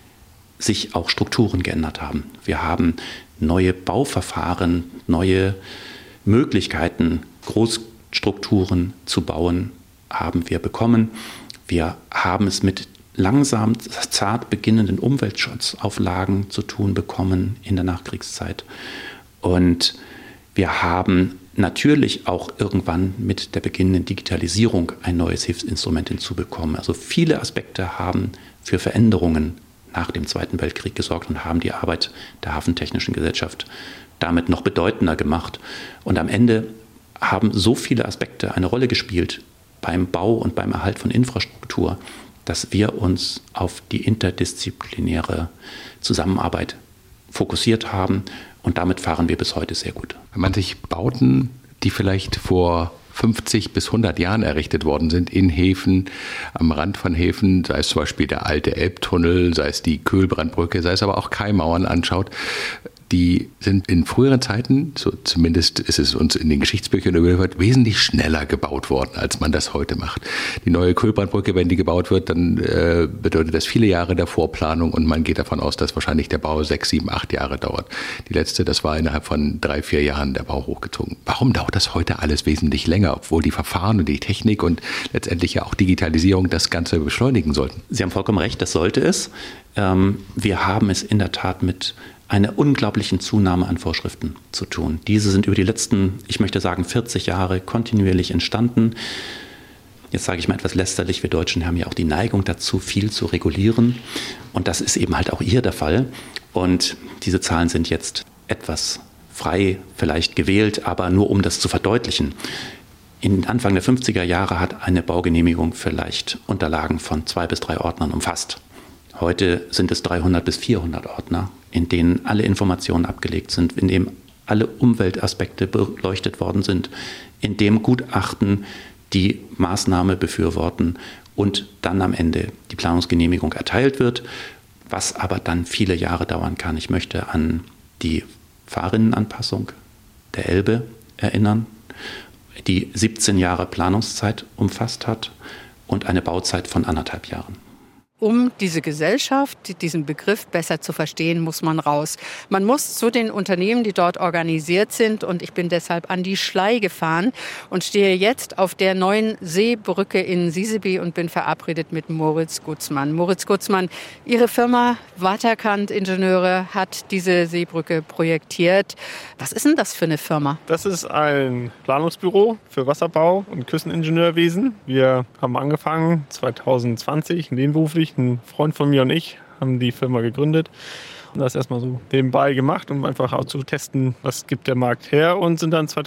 sich auch Strukturen geändert haben. Wir haben neue Bauverfahren, neue Möglichkeiten, Großstrukturen zu bauen, haben wir bekommen. Wir haben es mit langsam zart beginnenden Umweltschutzauflagen zu tun bekommen in der Nachkriegszeit. Und wir haben natürlich auch irgendwann mit der beginnenden Digitalisierung ein neues Hilfsinstrument hinzubekommen. Also viele Aspekte haben für Veränderungen nach dem Zweiten Weltkrieg gesorgt und haben die Arbeit der Hafentechnischen Gesellschaft damit noch bedeutender gemacht. Und am Ende haben so viele Aspekte eine Rolle gespielt beim Bau und beim Erhalt von Infrastruktur, dass wir uns auf die interdisziplinäre Zusammenarbeit fokussiert haben und damit fahren wir bis heute sehr gut. Wenn man sich Bauten, die vielleicht vor 50 bis 100 Jahren errichtet worden sind, in Häfen, am Rand von Häfen, sei es zum Beispiel der alte Elbtunnel, sei es die Kühlbrandbrücke, sei es aber auch Keimmauern anschaut, die sind in früheren Zeiten, so zumindest ist es uns in den Geschichtsbüchern überliefert, wesentlich schneller gebaut worden, als man das heute macht. Die neue Kühlbrandbrücke, wenn die gebaut wird, dann bedeutet das viele Jahre der Vorplanung und man geht davon aus, dass wahrscheinlich der Bau 6, 7, 8 Jahre dauert. Die letzte, das war innerhalb von 3, 4 Jahren der Bau hochgezogen. Warum dauert das heute alles wesentlich länger, obwohl die Verfahren und die Technik und letztendlich ja auch Digitalisierung das Ganze beschleunigen sollten? Sie haben vollkommen recht, das sollte es. Wir haben es in der Tat mit einer unglaublichen Zunahme an Vorschriften zu tun. Diese sind über die letzten, ich möchte sagen, 40 Jahre kontinuierlich entstanden. Jetzt sage ich mal etwas lästerlich, wir Deutschen haben ja auch die Neigung dazu, viel zu regulieren. Und das ist eben halt auch hier der Fall. Und diese Zahlen sind jetzt etwas frei vielleicht gewählt, aber nur um das zu verdeutlichen. In Anfang der 50er Jahre hat eine Baugenehmigung vielleicht Unterlagen von 2 bis 3 Ordnern umfasst. Heute sind es 300 bis 400 Ordner, in denen alle Informationen abgelegt sind, in dem alle Umweltaspekte beleuchtet worden sind, in dem Gutachten die Maßnahme befürworten und dann am Ende die Planungsgenehmigung erteilt wird, was aber dann viele Jahre dauern kann. Ich möchte an die Fahrrinnenanpassung der Elbe erinnern, die 17 Jahre Planungszeit umfasst hat und eine Bauzeit von 1,5 Jahren. Um diese Gesellschaft, diesen Begriff besser zu verstehen, muss man raus. Man muss zu den Unternehmen, die dort organisiert sind. Und ich bin deshalb an die Schlei gefahren und stehe jetzt auf der neuen Seebrücke in Siseby und bin verabredet mit Moritz Gutzmann. Moritz Gutzmann, Ihre Firma Waterkant Ingenieure hat diese Seebrücke projektiert. Was ist denn das für eine Firma? Das ist ein Planungsbüro für Wasserbau und Küsteningenieurwesen. Wir haben angefangen 2020 nebenberuflich. Ein Freund von mir und ich haben die Firma gegründet und das erstmal so nebenbei gemacht, um einfach auch zu testen, was gibt der Markt her, und sind dann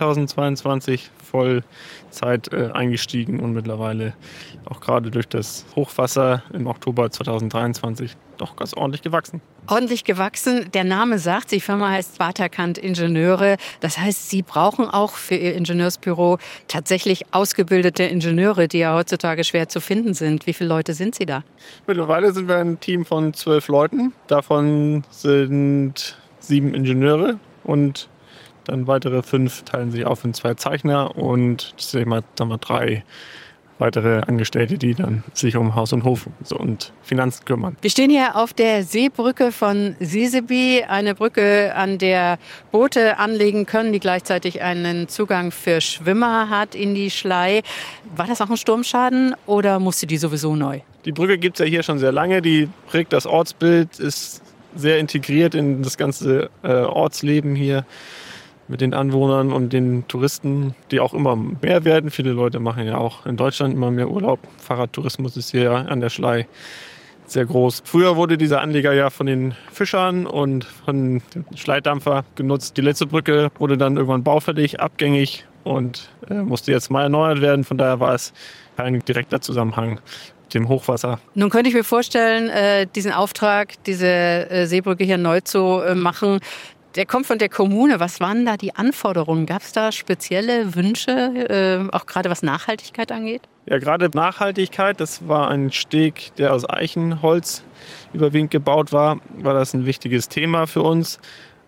2022 Vollzeit eingestiegen und mittlerweile auch gerade durch das Hochwasser im Oktober 2023 doch ganz ordentlich gewachsen. Ordentlich gewachsen. Der Name sagt, die Firma heißt Waterkant Ingenieure. Das heißt, Sie brauchen auch für Ihr Ingenieursbüro tatsächlich ausgebildete Ingenieure, die ja heutzutage schwer zu finden sind. Wie viele Leute sind Sie da? Mittlerweile sind wir ein Team von 12 Leuten. Davon sind 7 Ingenieure und dann weitere 5 teilen sich auf in 2 Zeichner und sagen wir 3 weitere Angestellte, die dann sich um Haus und Hof und Finanzen kümmern. Wir stehen hier auf der Seebrücke von Siseby, eine Brücke, an der Boote anlegen können, die gleichzeitig einen Zugang für Schwimmer hat in die Schlei. War das auch ein Sturmschaden oder musste die sowieso neu? Die Brücke gibt es ja hier schon sehr lange, die prägt das Ortsbild, ist sehr integriert in das ganze Ortsleben hier mit den Anwohnern und den Touristen, die auch immer mehr werden. Viele Leute machen ja auch in Deutschland immer mehr Urlaub. Fahrradtourismus ist hier an der Schlei sehr groß. Früher wurde dieser Anleger ja von den Fischern und von dem Schleidampfer genutzt. Die letzte Brücke wurde dann irgendwann baufällig, abgängig und musste jetzt mal erneuert werden. Von daher war es kein direkter Zusammenhang mit dem Hochwasser. Nun könnte ich mir vorstellen, diesen Auftrag, diese Seebrücke hier neu zu machen, der kommt von der Kommune. Was waren da die Anforderungen? Gab es da spezielle Wünsche, auch gerade was Nachhaltigkeit angeht? Ja, gerade Nachhaltigkeit, das war ein Steg, der aus Eichenholz überwiegend gebaut war das ein wichtiges Thema für uns.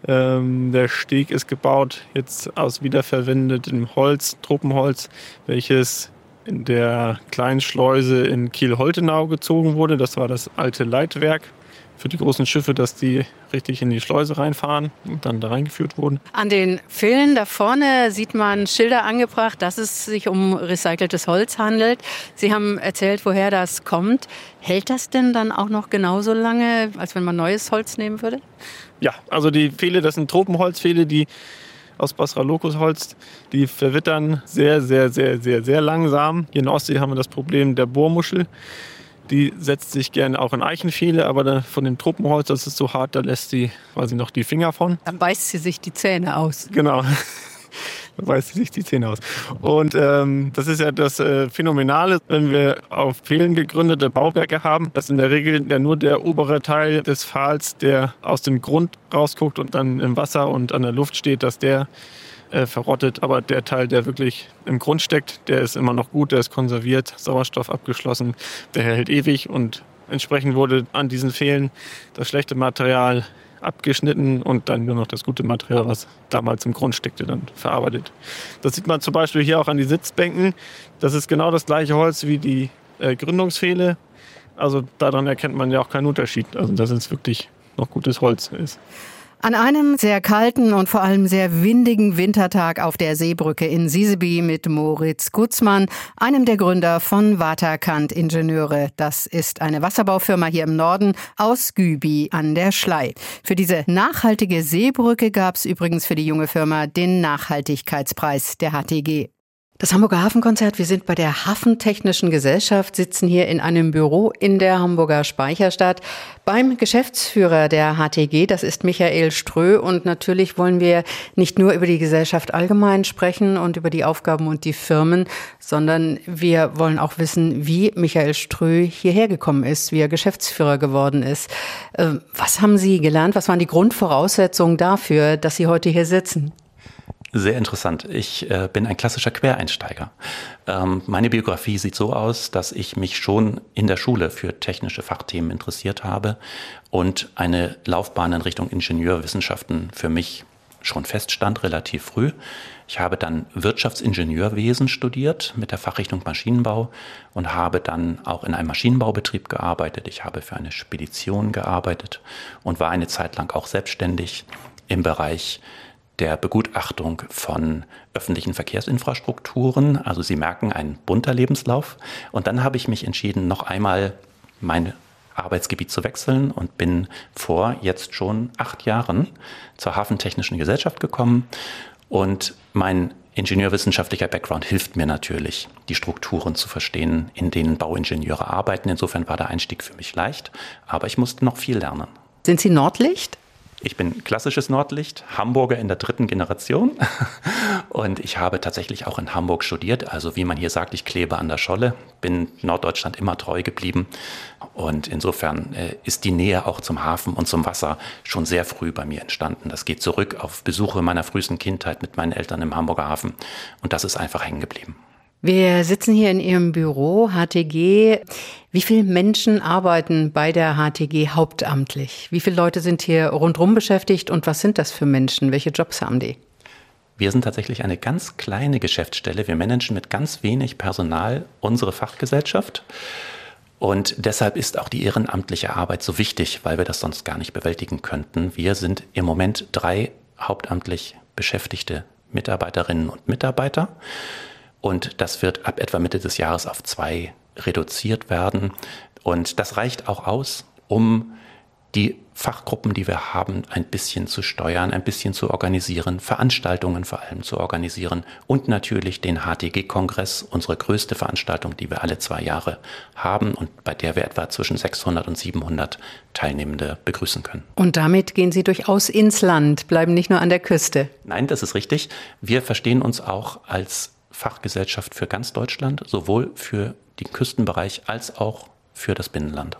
Der Steg ist gebaut jetzt aus wiederverwendetem Holz, Tropenholz, welches in der kleinen Schleuse in Kiel-Holtenau gezogen wurde. Das war das alte Leitwerk für die großen Schiffe, dass die richtig in die Schleuse reinfahren und dann da reingeführt wurden. An den Pfählen da vorne sieht man Schilder angebracht, dass es sich um recyceltes Holz handelt. Sie haben erzählt, woher das kommt. Hält das denn dann auch noch genauso lange, als wenn man neues Holz nehmen würde? Ja, also die Pfähle, das sind Tropenholzpfähle, die aus Basralokusholz, die verwittern sehr, sehr, sehr, sehr, sehr langsam. Hier in der Ostsee haben wir das Problem der Bohrmuschel. Die setzt sich gerne auch in Eichenpfähle, aber von dem Tropenholz, das ist so hart, da lässt sie quasi noch die Finger von. Dann beißt sie sich die Zähne aus. Genau, da beißt sie sich die Zähne aus. Und das ist ja das Phänomenale, wenn wir auf Pfählen gegründete Bauwerke haben, dass in der Regel ja nur der obere Teil des Pfahls, der aus dem Grund rausguckt und dann im Wasser und an der Luft steht, dass der verrottet, aber der Teil, der wirklich im Grund steckt, der ist immer noch gut, der ist konserviert, Sauerstoff abgeschlossen, der hält ewig und Entsprechend wurde an diesen Pfählen das schlechte Material abgeschnitten und dann nur noch das gute Material, was damals im Grund steckte, dann verarbeitet. Das sieht man zum Beispiel hier auch an die Sitzbänken. Das ist genau das gleiche Holz wie die Gründungspfähle. Also daran erkennt man ja auch keinen Unterschied. Also dass es wirklich noch gutes Holz ist. An einem sehr kalten und vor allem sehr windigen Wintertag auf der Seebrücke in Siseby mit Moritz Gutzmann, einem der Gründer von Waterkant Ingenieure. Das ist eine Wasserbaufirma hier im Norden aus Güby an der Schlei. Für diese nachhaltige Seebrücke gab es übrigens für die junge Firma den Nachhaltigkeitspreis der HTG. Das Hamburger Hafenkonzert, wir sind bei der Hafentechnischen Gesellschaft, sitzen hier in einem Büro in der Hamburger Speicherstadt beim Geschäftsführer der HTG, das ist Michael Strö. Und natürlich wollen wir nicht nur über die Gesellschaft allgemein sprechen und über die Aufgaben und die Firmen, sondern wir wollen auch wissen, wie Michael Strö hierher gekommen ist, wie er Geschäftsführer geworden ist. Was haben Sie gelernt? Was waren die Grundvoraussetzungen dafür, dass Sie heute hier sitzen? Sehr interessant. Ich bin ein klassischer Quereinsteiger. Meine Biografie sieht so aus, dass ich mich schon in der Schule für technische Fachthemen interessiert habe und eine Laufbahn in Richtung Ingenieurwissenschaften für mich schon feststand, relativ früh. Ich habe dann Wirtschaftsingenieurwesen studiert mit der Fachrichtung Maschinenbau und habe dann auch in einem Maschinenbaubetrieb gearbeitet. Ich habe für eine Spedition gearbeitet und war eine Zeit lang auch selbstständig im Bereich der Begutachtung von öffentlichen Verkehrsinfrastrukturen. Also Sie merken, ein bunter Lebenslauf. Und dann habe ich mich entschieden, noch einmal mein Arbeitsgebiet zu wechseln und bin vor jetzt schon 8 Jahren zur Hafentechnischen Gesellschaft gekommen. Und mein ingenieurwissenschaftlicher Background hilft mir natürlich, die Strukturen zu verstehen, in denen Bauingenieure arbeiten. Insofern war der Einstieg für mich leicht, aber ich musste noch viel lernen. Sind Sie Nordlicht? Ich bin klassisches Nordlicht, Hamburger in der 3. Generation und ich habe tatsächlich auch in Hamburg studiert. Also wie man hier sagt, ich klebe an der Scholle, bin Norddeutschland immer treu geblieben und insofern ist die Nähe auch zum Hafen und zum Wasser schon sehr früh bei mir entstanden. Das geht zurück auf Besuche meiner frühesten Kindheit mit meinen Eltern im Hamburger Hafen und das ist einfach hängen geblieben. Wir sitzen hier in Ihrem Büro, HTG. Wie viele Menschen arbeiten bei der HTG hauptamtlich? Wie viele Leute sind hier rundherum beschäftigt und was sind das für Menschen? Welche Jobs haben die? Wir sind tatsächlich eine ganz kleine Geschäftsstelle. Wir managen mit ganz wenig Personal unsere Fachgesellschaft. Und deshalb ist auch die ehrenamtliche Arbeit so wichtig, weil wir das sonst gar nicht bewältigen könnten. Wir sind im Moment 3 hauptamtlich beschäftigte Mitarbeiterinnen und Mitarbeiter. Und das wird ab etwa Mitte des Jahres auf 2 reduziert werden. Und das reicht auch aus, um die Fachgruppen, die wir haben, ein bisschen zu steuern, ein bisschen zu organisieren, Veranstaltungen vor allem zu organisieren und natürlich den HTG-Kongress, unsere größte Veranstaltung, die wir alle 2 Jahre haben und bei der wir etwa zwischen 600 und 700 Teilnehmende begrüßen können. Und damit gehen Sie durchaus ins Land, bleiben nicht nur an der Küste. Nein, das ist richtig. Wir verstehen uns auch als Fachgesellschaft für ganz Deutschland, sowohl für den Küstenbereich als auch für das Binnenland.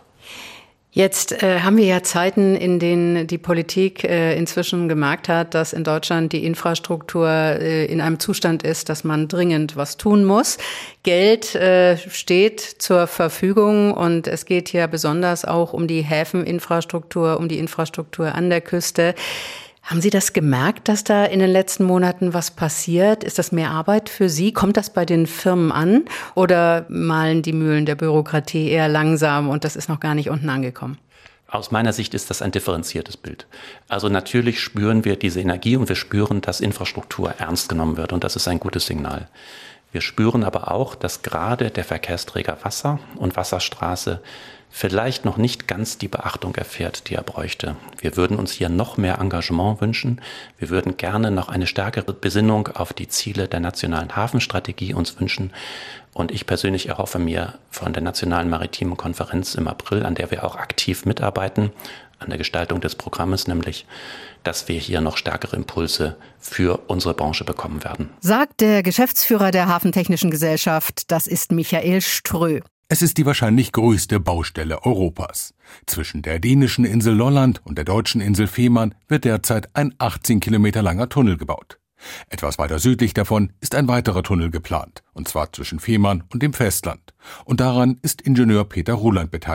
Jetzt haben wir ja Zeiten, in denen die Politik inzwischen gemerkt hat, dass in Deutschland die Infrastruktur in einem Zustand ist, dass man dringend was tun muss. Geld steht zur Verfügung und es geht hier besonders auch um die Häfeninfrastruktur, um die Infrastruktur an der Küste. Haben Sie das gemerkt, dass da in den letzten Monaten was passiert? Ist das mehr Arbeit für Sie? Kommt das bei den Firmen an? Oder malen die Mühlen der Bürokratie eher langsam und das ist noch gar nicht unten angekommen? Aus meiner Sicht ist das ein differenziertes Bild. Also natürlich spüren wir diese Energie und wir spüren, dass Infrastruktur ernst genommen wird und das ist ein gutes Signal. Wir spüren aber auch, dass gerade der Verkehrsträger Wasser und Wasserstraße vielleicht noch nicht ganz die Beachtung erfährt, die er bräuchte. Wir würden uns hier noch mehr Engagement wünschen. Wir würden gerne noch eine stärkere Besinnung auf die Ziele der nationalen Hafenstrategie uns wünschen. Und ich persönlich erhoffe mir von der Nationalen Maritimen Konferenz im April, an der wir auch aktiv mitarbeiten, an der Gestaltung des Programmes nämlich, dass wir hier noch stärkere Impulse für unsere Branche bekommen werden. Sagt der Geschäftsführer der Hafentechnischen Gesellschaft, das ist Michael Strö. Es ist die wahrscheinlich größte Baustelle Europas. Zwischen der dänischen Insel Lolland und der deutschen Insel Fehmarn wird derzeit ein 18 Kilometer langer Tunnel gebaut. Etwas weiter südlich davon ist ein weiterer Tunnel geplant, und zwar zwischen Fehmarn und dem Festland. Und daran ist Ingenieur Peter Ruland beteiligt.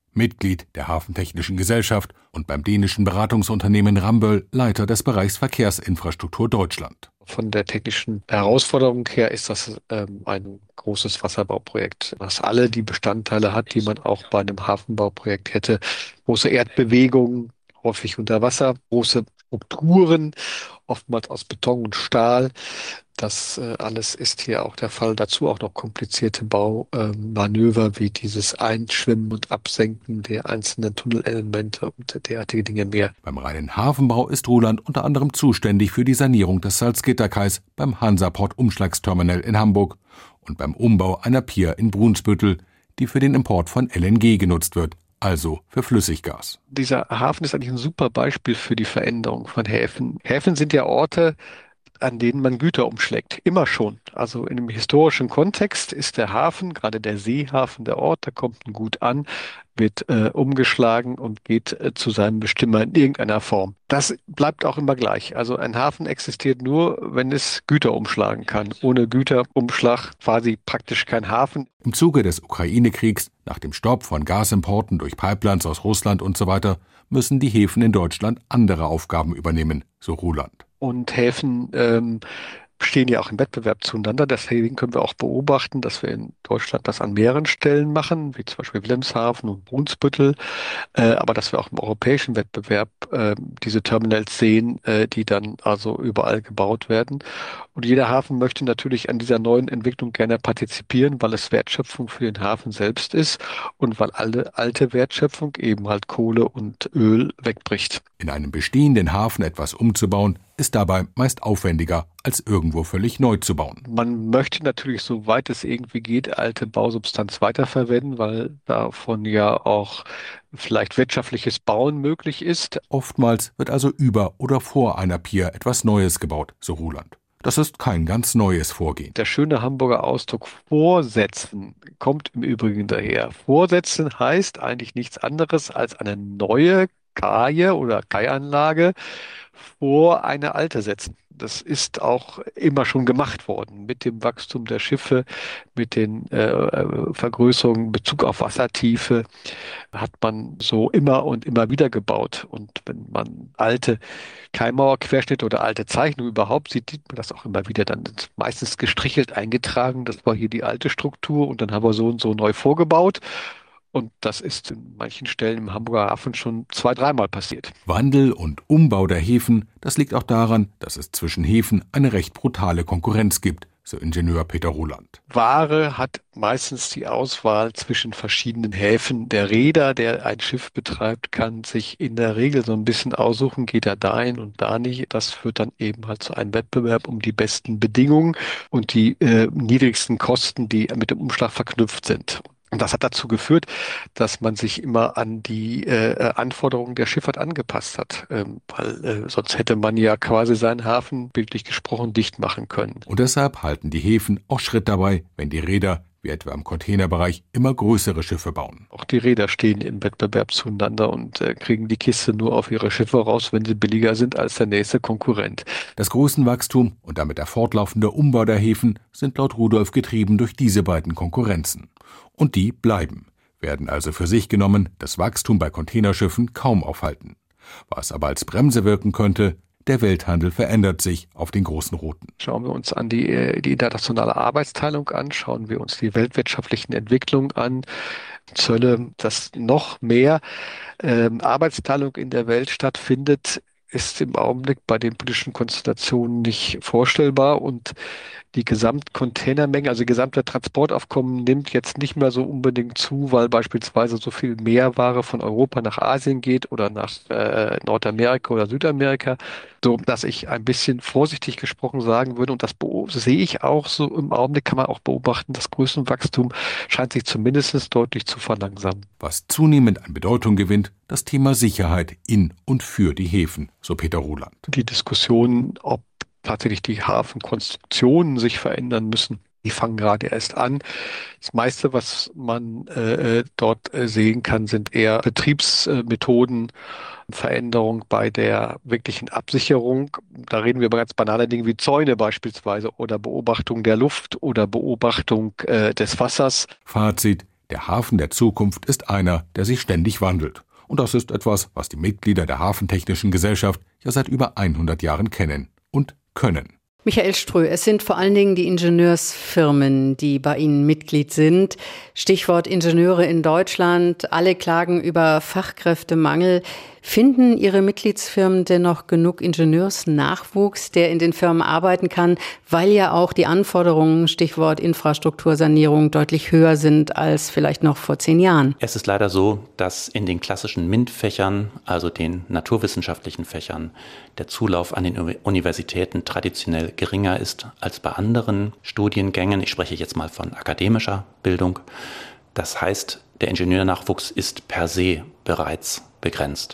Mitglied der Hafentechnischen Gesellschaft und beim dänischen Beratungsunternehmen Ramböll Leiter des Bereichs Verkehrsinfrastruktur Deutschland. Von der technischen Herausforderung her ist das ein großes Wasserbauprojekt, was alle die Bestandteile hat, die man auch bei einem Hafenbauprojekt hätte. Große Erdbewegungen, häufig unter Wasser, große Strukturen, oftmals aus Beton und Stahl. Das alles ist hier auch der Fall. Dazu auch noch komplizierte Baumanöver wie dieses Einschwimmen und Absenken der einzelnen Tunnelelemente und derartige Dinge mehr. Beim reinen Hafenbau ist Ruland unter anderem zuständig für die Sanierung des Salzgitterkais beim Hansaport-Umschlagsterminal in Hamburg und beim Umbau einer Pier in Brunsbüttel, die für den Import von LNG genutzt wird, also für Flüssiggas. Dieser Hafen ist eigentlich ein super Beispiel für die Veränderung von Häfen. Häfen sind ja Orte, an denen man Güter umschlägt. Immer schon. Also in einem historischen Kontext ist der Hafen, gerade der Seehafen, der Ort, da kommt ein Gut an, wird umgeschlagen und geht zu seinem Bestimmer in irgendeiner Form. Das bleibt auch immer gleich. Also ein Hafen existiert nur, wenn es Güter umschlagen kann. Ohne Güterumschlag quasi praktisch kein Hafen. Im Zuge des Ukraine-Kriegs, nach dem Stopp von Gasimporten durch Pipelines aus Russland usw., müssen die Häfen in Deutschland andere Aufgaben übernehmen, so Ruland. Und Häfen stehen ja auch im Wettbewerb zueinander. Deswegen können wir auch beobachten, dass wir in Deutschland das an mehreren Stellen machen, wie zum Beispiel Wilhelmshaven und Brunsbüttel, aber dass wir auch im europäischen Wettbewerb diese Terminals sehen, die dann also überall gebaut werden. Und jeder Hafen möchte natürlich an dieser neuen Entwicklung gerne partizipieren, weil es Wertschöpfung für den Hafen selbst ist und weil alle alte Wertschöpfung, eben halt Kohle und Öl, wegbricht. In einem bestehenden Hafen etwas umzubauen, ist dabei meist aufwendiger, als irgendwo völlig neu zu bauen. Man möchte natürlich, soweit es irgendwie geht, alte Bausubstanz weiterverwenden, weil davon ja auch vielleicht wirtschaftliches Bauen möglich ist. Oftmals wird also über oder vor einer Pier etwas Neues gebaut, so Ruland. Das ist kein ganz neues Vorgehen. Der schöne Hamburger Ausdruck Vorsetzen kommt im Übrigen daher. Vorsetzen heißt eigentlich nichts anderes als eine neue Kaje oder Kaianlage vor eine alte setzen. Das ist auch immer schon gemacht worden mit dem Wachstum der Schiffe, mit den Vergrößerungen in Bezug auf Wassertiefe hat man so immer und immer wieder gebaut. Und wenn man alte Kaimauerquerschnitte oder alte Zeichnungen überhaupt sieht, sieht man das auch immer wieder dann meistens gestrichelt eingetragen. Das war hier die alte Struktur und dann haben wir so und so neu vorgebaut. Und das ist in manchen Stellen im Hamburger Hafen schon 2-3 Mal passiert. Wandel und Umbau der Häfen, das liegt auch daran, dass es zwischen Häfen eine recht brutale Konkurrenz gibt, so Ingenieur Peter Ruland. Ware hat meistens die Auswahl zwischen verschiedenen Häfen. Der Reeder, der ein Schiff betreibt, kann sich in der Regel so ein bisschen aussuchen, geht er dahin und da nicht. Das führt dann eben halt zu einem Wettbewerb um die besten Bedingungen und die niedrigsten Kosten, die mit dem Umschlag verknüpft sind. Und das hat dazu geführt, dass man sich immer an die Anforderungen der Schifffahrt angepasst hat, weil sonst hätte man ja quasi seinen Hafen, bildlich gesprochen, dicht machen können. Und deshalb halten die Häfen auch Schritt dabei, wenn die Reeder, wie etwa im Containerbereich, immer größere Schiffe bauen. Auch die Reeder stehen im Wettbewerb zueinander und kriegen die Kiste nur auf ihre Schiffe raus, wenn sie billiger sind als der nächste Konkurrent. Das Größenwachstum und damit der fortlaufende Umbau der Häfen sind laut Rudolf getrieben durch diese beiden Konkurrenzen. Und die bleiben, werden also für sich genommen das Wachstum bei Containerschiffen kaum aufhalten. Was aber als Bremse wirken könnte, der Welthandel verändert sich auf den großen Routen. Schauen wir uns an die internationale Arbeitsteilung an, schauen wir uns die weltwirtschaftlichen Entwicklungen an, Zölle, dass noch mehr Arbeitsteilung in der Welt stattfindet, ist im Augenblick bei den politischen Konstellationen nicht vorstellbar und die Gesamtcontainermenge, also gesamte Transportaufkommen nimmt jetzt nicht mehr so unbedingt zu, weil beispielsweise so viel Meerware von Europa nach Asien geht oder nach Nordamerika oder Südamerika, so dass ich ein bisschen vorsichtig gesprochen sagen würde und das sehe ich auch so im Augenblick, kann man auch beobachten, das Größenwachstum scheint sich zumindest deutlich zu verlangsamen. Was zunehmend an Bedeutung gewinnt, das Thema Sicherheit in und für die Häfen, so Peter Ruland. Die Diskussion, ob tatsächlich die Hafenkonstruktionen sich verändern müssen, die fangen gerade erst an. Das meiste, was man dort sehen kann, sind eher Betriebsmethoden, Veränderung bei der wirklichen Absicherung. Da reden wir über ganz banale Dinge wie Zäune beispielsweise oder Beobachtung der Luft oder Beobachtung des Wassers. Fazit: Der Hafen der Zukunft ist einer, der sich ständig wandelt. Und das ist etwas, was die Mitglieder der Hafentechnischen Gesellschaft ja seit über 100 Jahren kennen und können. Michael Strö, es sind vor allen Dingen die Ingenieursfirmen, die bei Ihnen Mitglied sind. Stichwort Ingenieure in Deutschland. Alle klagen über Fachkräftemangel. Finden Ihre Mitgliedsfirmen denn noch genug Ingenieursnachwuchs, der in den Firmen arbeiten kann, weil ja auch die Anforderungen, Stichwort Infrastruktursanierung, deutlich höher sind als vielleicht noch vor 10 Jahren? Es ist leider so, dass in den klassischen MINT-Fächern, also den naturwissenschaftlichen Fächern, der Zulauf an den Universitäten traditionell geringer ist als bei anderen Studiengängen. Ich spreche jetzt mal von akademischer Bildung. Das heißt, der Ingenieurnachwuchs ist per se bereits begrenzt.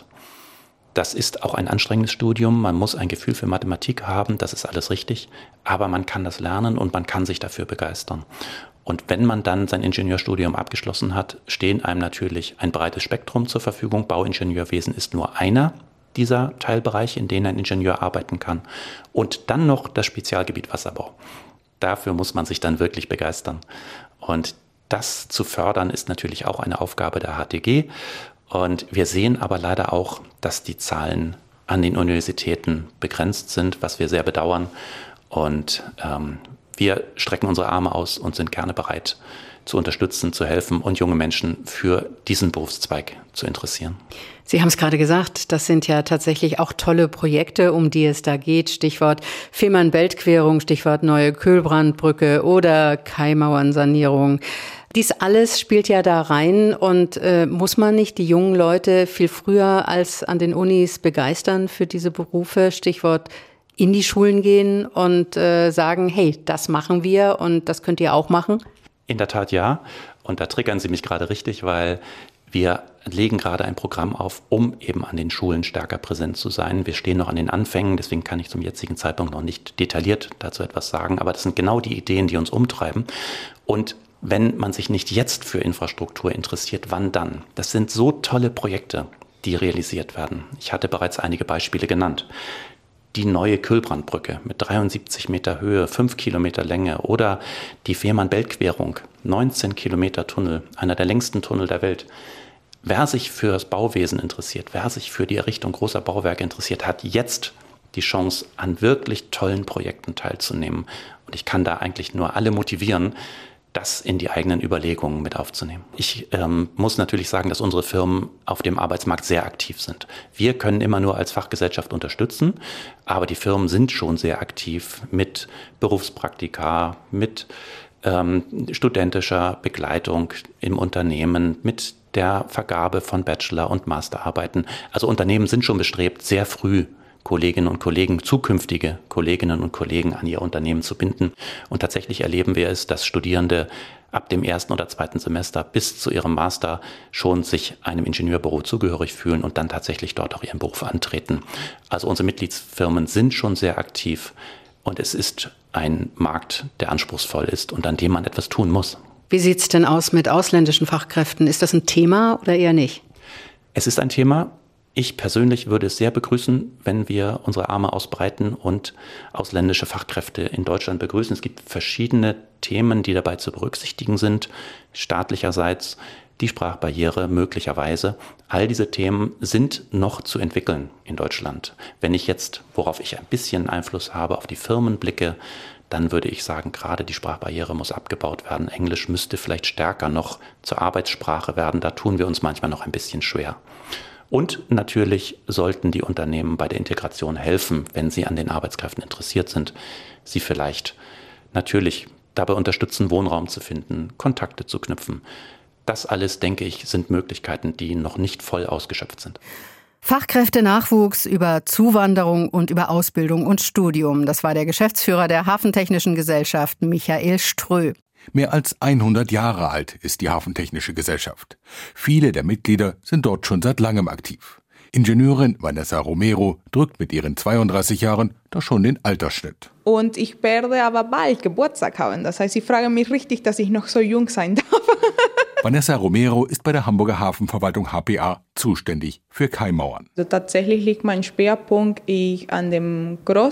Das ist auch ein anstrengendes Studium. Man muss ein Gefühl für Mathematik haben, das ist alles richtig. Aber man kann das lernen und man kann sich dafür begeistern. Und wenn man dann sein Ingenieurstudium abgeschlossen hat, stehen einem natürlich ein breites Spektrum zur Verfügung. Bauingenieurwesen ist nur einer dieser Teilbereiche, in denen ein Ingenieur arbeiten kann. Und dann noch das Spezialgebiet Wasserbau. Dafür muss man sich dann wirklich begeistern. Und das zu fördern ist natürlich auch eine Aufgabe der HTG. Und wir sehen aber leider auch, dass die Zahlen an den Universitäten begrenzt sind, was wir sehr bedauern. Und wir strecken unsere Arme aus und sind gerne bereit, zu unterstützen, zu helfen und junge Menschen für diesen Berufszweig zu interessieren. Sie haben es gerade gesagt, das sind ja tatsächlich auch tolle Projekte, um die es da geht. Stichwort Fehmarn-Belt-Querung, Stichwort neue Kühlbrandbrücke oder Kaimauernsanierung. Dies alles spielt ja da rein und muss man nicht die jungen Leute viel früher als an den Unis begeistern für diese Berufe? Stichwort in die Schulen gehen und sagen, hey, das machen wir und das könnt ihr auch machen? In der Tat ja. Und da triggern Sie mich gerade richtig, weil wir legen gerade ein Programm auf, um eben an den Schulen stärker präsent zu sein. Wir stehen noch an den Anfängen, deswegen kann ich zum jetzigen Zeitpunkt noch nicht detailliert dazu etwas sagen. Aber das sind genau die Ideen, die uns umtreiben. Und wenn man sich nicht jetzt für Infrastruktur interessiert, wann dann? Das sind so tolle Projekte, die realisiert werden. Ich hatte bereits einige Beispiele genannt. Die neue Kühlbrandbrücke mit 73 Meter Höhe, 5 Kilometer Länge oder die Fehmarn-Belt-Querung, 19 Kilometer Tunnel, einer der längsten Tunnel der Welt. Wer sich für das Bauwesen interessiert, wer sich für die Errichtung großer Bauwerke interessiert, hat jetzt die Chance, an wirklich tollen Projekten teilzunehmen. Und ich kann da eigentlich nur alle motivieren, das in die eigenen Überlegungen mit aufzunehmen. Ich muss natürlich sagen, dass unsere Firmen auf dem Arbeitsmarkt sehr aktiv sind. Wir können immer nur als Fachgesellschaft unterstützen, aber die Firmen sind schon sehr aktiv mit Berufspraktika, mit studentischer Begleitung im Unternehmen, mit der Vergabe von Bachelor- und Masterarbeiten. Also Unternehmen sind schon bestrebt, sehr früh Kolleginnen und Kollegen, zukünftige Kolleginnen und Kollegen an ihr Unternehmen zu binden. Und tatsächlich erleben wir es, dass Studierende ab dem 1. oder 2. Semester bis zu ihrem Master schon sich einem Ingenieurbüro zugehörig fühlen und dann tatsächlich dort auch ihren Beruf antreten. Also unsere Mitgliedsfirmen sind schon sehr aktiv und es ist ein Markt, der anspruchsvoll ist und an dem man etwas tun muss. Wie sieht es denn aus mit ausländischen Fachkräften? Ist das ein Thema oder eher nicht? Es ist ein Thema. Ich persönlich würde es sehr begrüßen, wenn wir unsere Arme ausbreiten und ausländische Fachkräfte in Deutschland begrüßen. Es gibt verschiedene Themen, die dabei zu berücksichtigen sind, staatlicherseits die Sprachbarriere möglicherweise. All diese Themen sind noch zu entwickeln in Deutschland. Wenn ich jetzt, worauf ich ein bisschen Einfluss habe, auf die Firmen blicke, dann würde ich sagen, gerade die Sprachbarriere muss abgebaut werden. Englisch müsste vielleicht stärker noch zur Arbeitssprache werden. Da tun wir uns manchmal noch ein bisschen schwer. Und natürlich sollten die Unternehmen bei der Integration helfen, wenn sie an den Arbeitskräften interessiert sind, sie vielleicht natürlich dabei unterstützen, Wohnraum zu finden, Kontakte zu knüpfen. Das alles, denke ich, sind Möglichkeiten, die noch nicht voll ausgeschöpft sind. Fachkräftenachwuchs über Zuwanderung und über Ausbildung und Studium. Das war der Geschäftsführer der Hafentechnischen Gesellschaft, Michael Strö. Mehr als 100 Jahre alt ist die Hafentechnische Gesellschaft. Viele der Mitglieder sind dort schon seit langem aktiv. Ingenieurin Vanessa Romero drückt mit ihren 32 Jahren da schon den Altersschnitt. Und ich werde aber bald Geburtstag haben. Das heißt, ich frage mich richtig, dass ich noch so jung sein darf. Vanessa Romero ist bei der Hamburger Hafenverwaltung HPA zuständig für Kaimauern. Also tatsächlich liegt mein Schwerpunkt an dem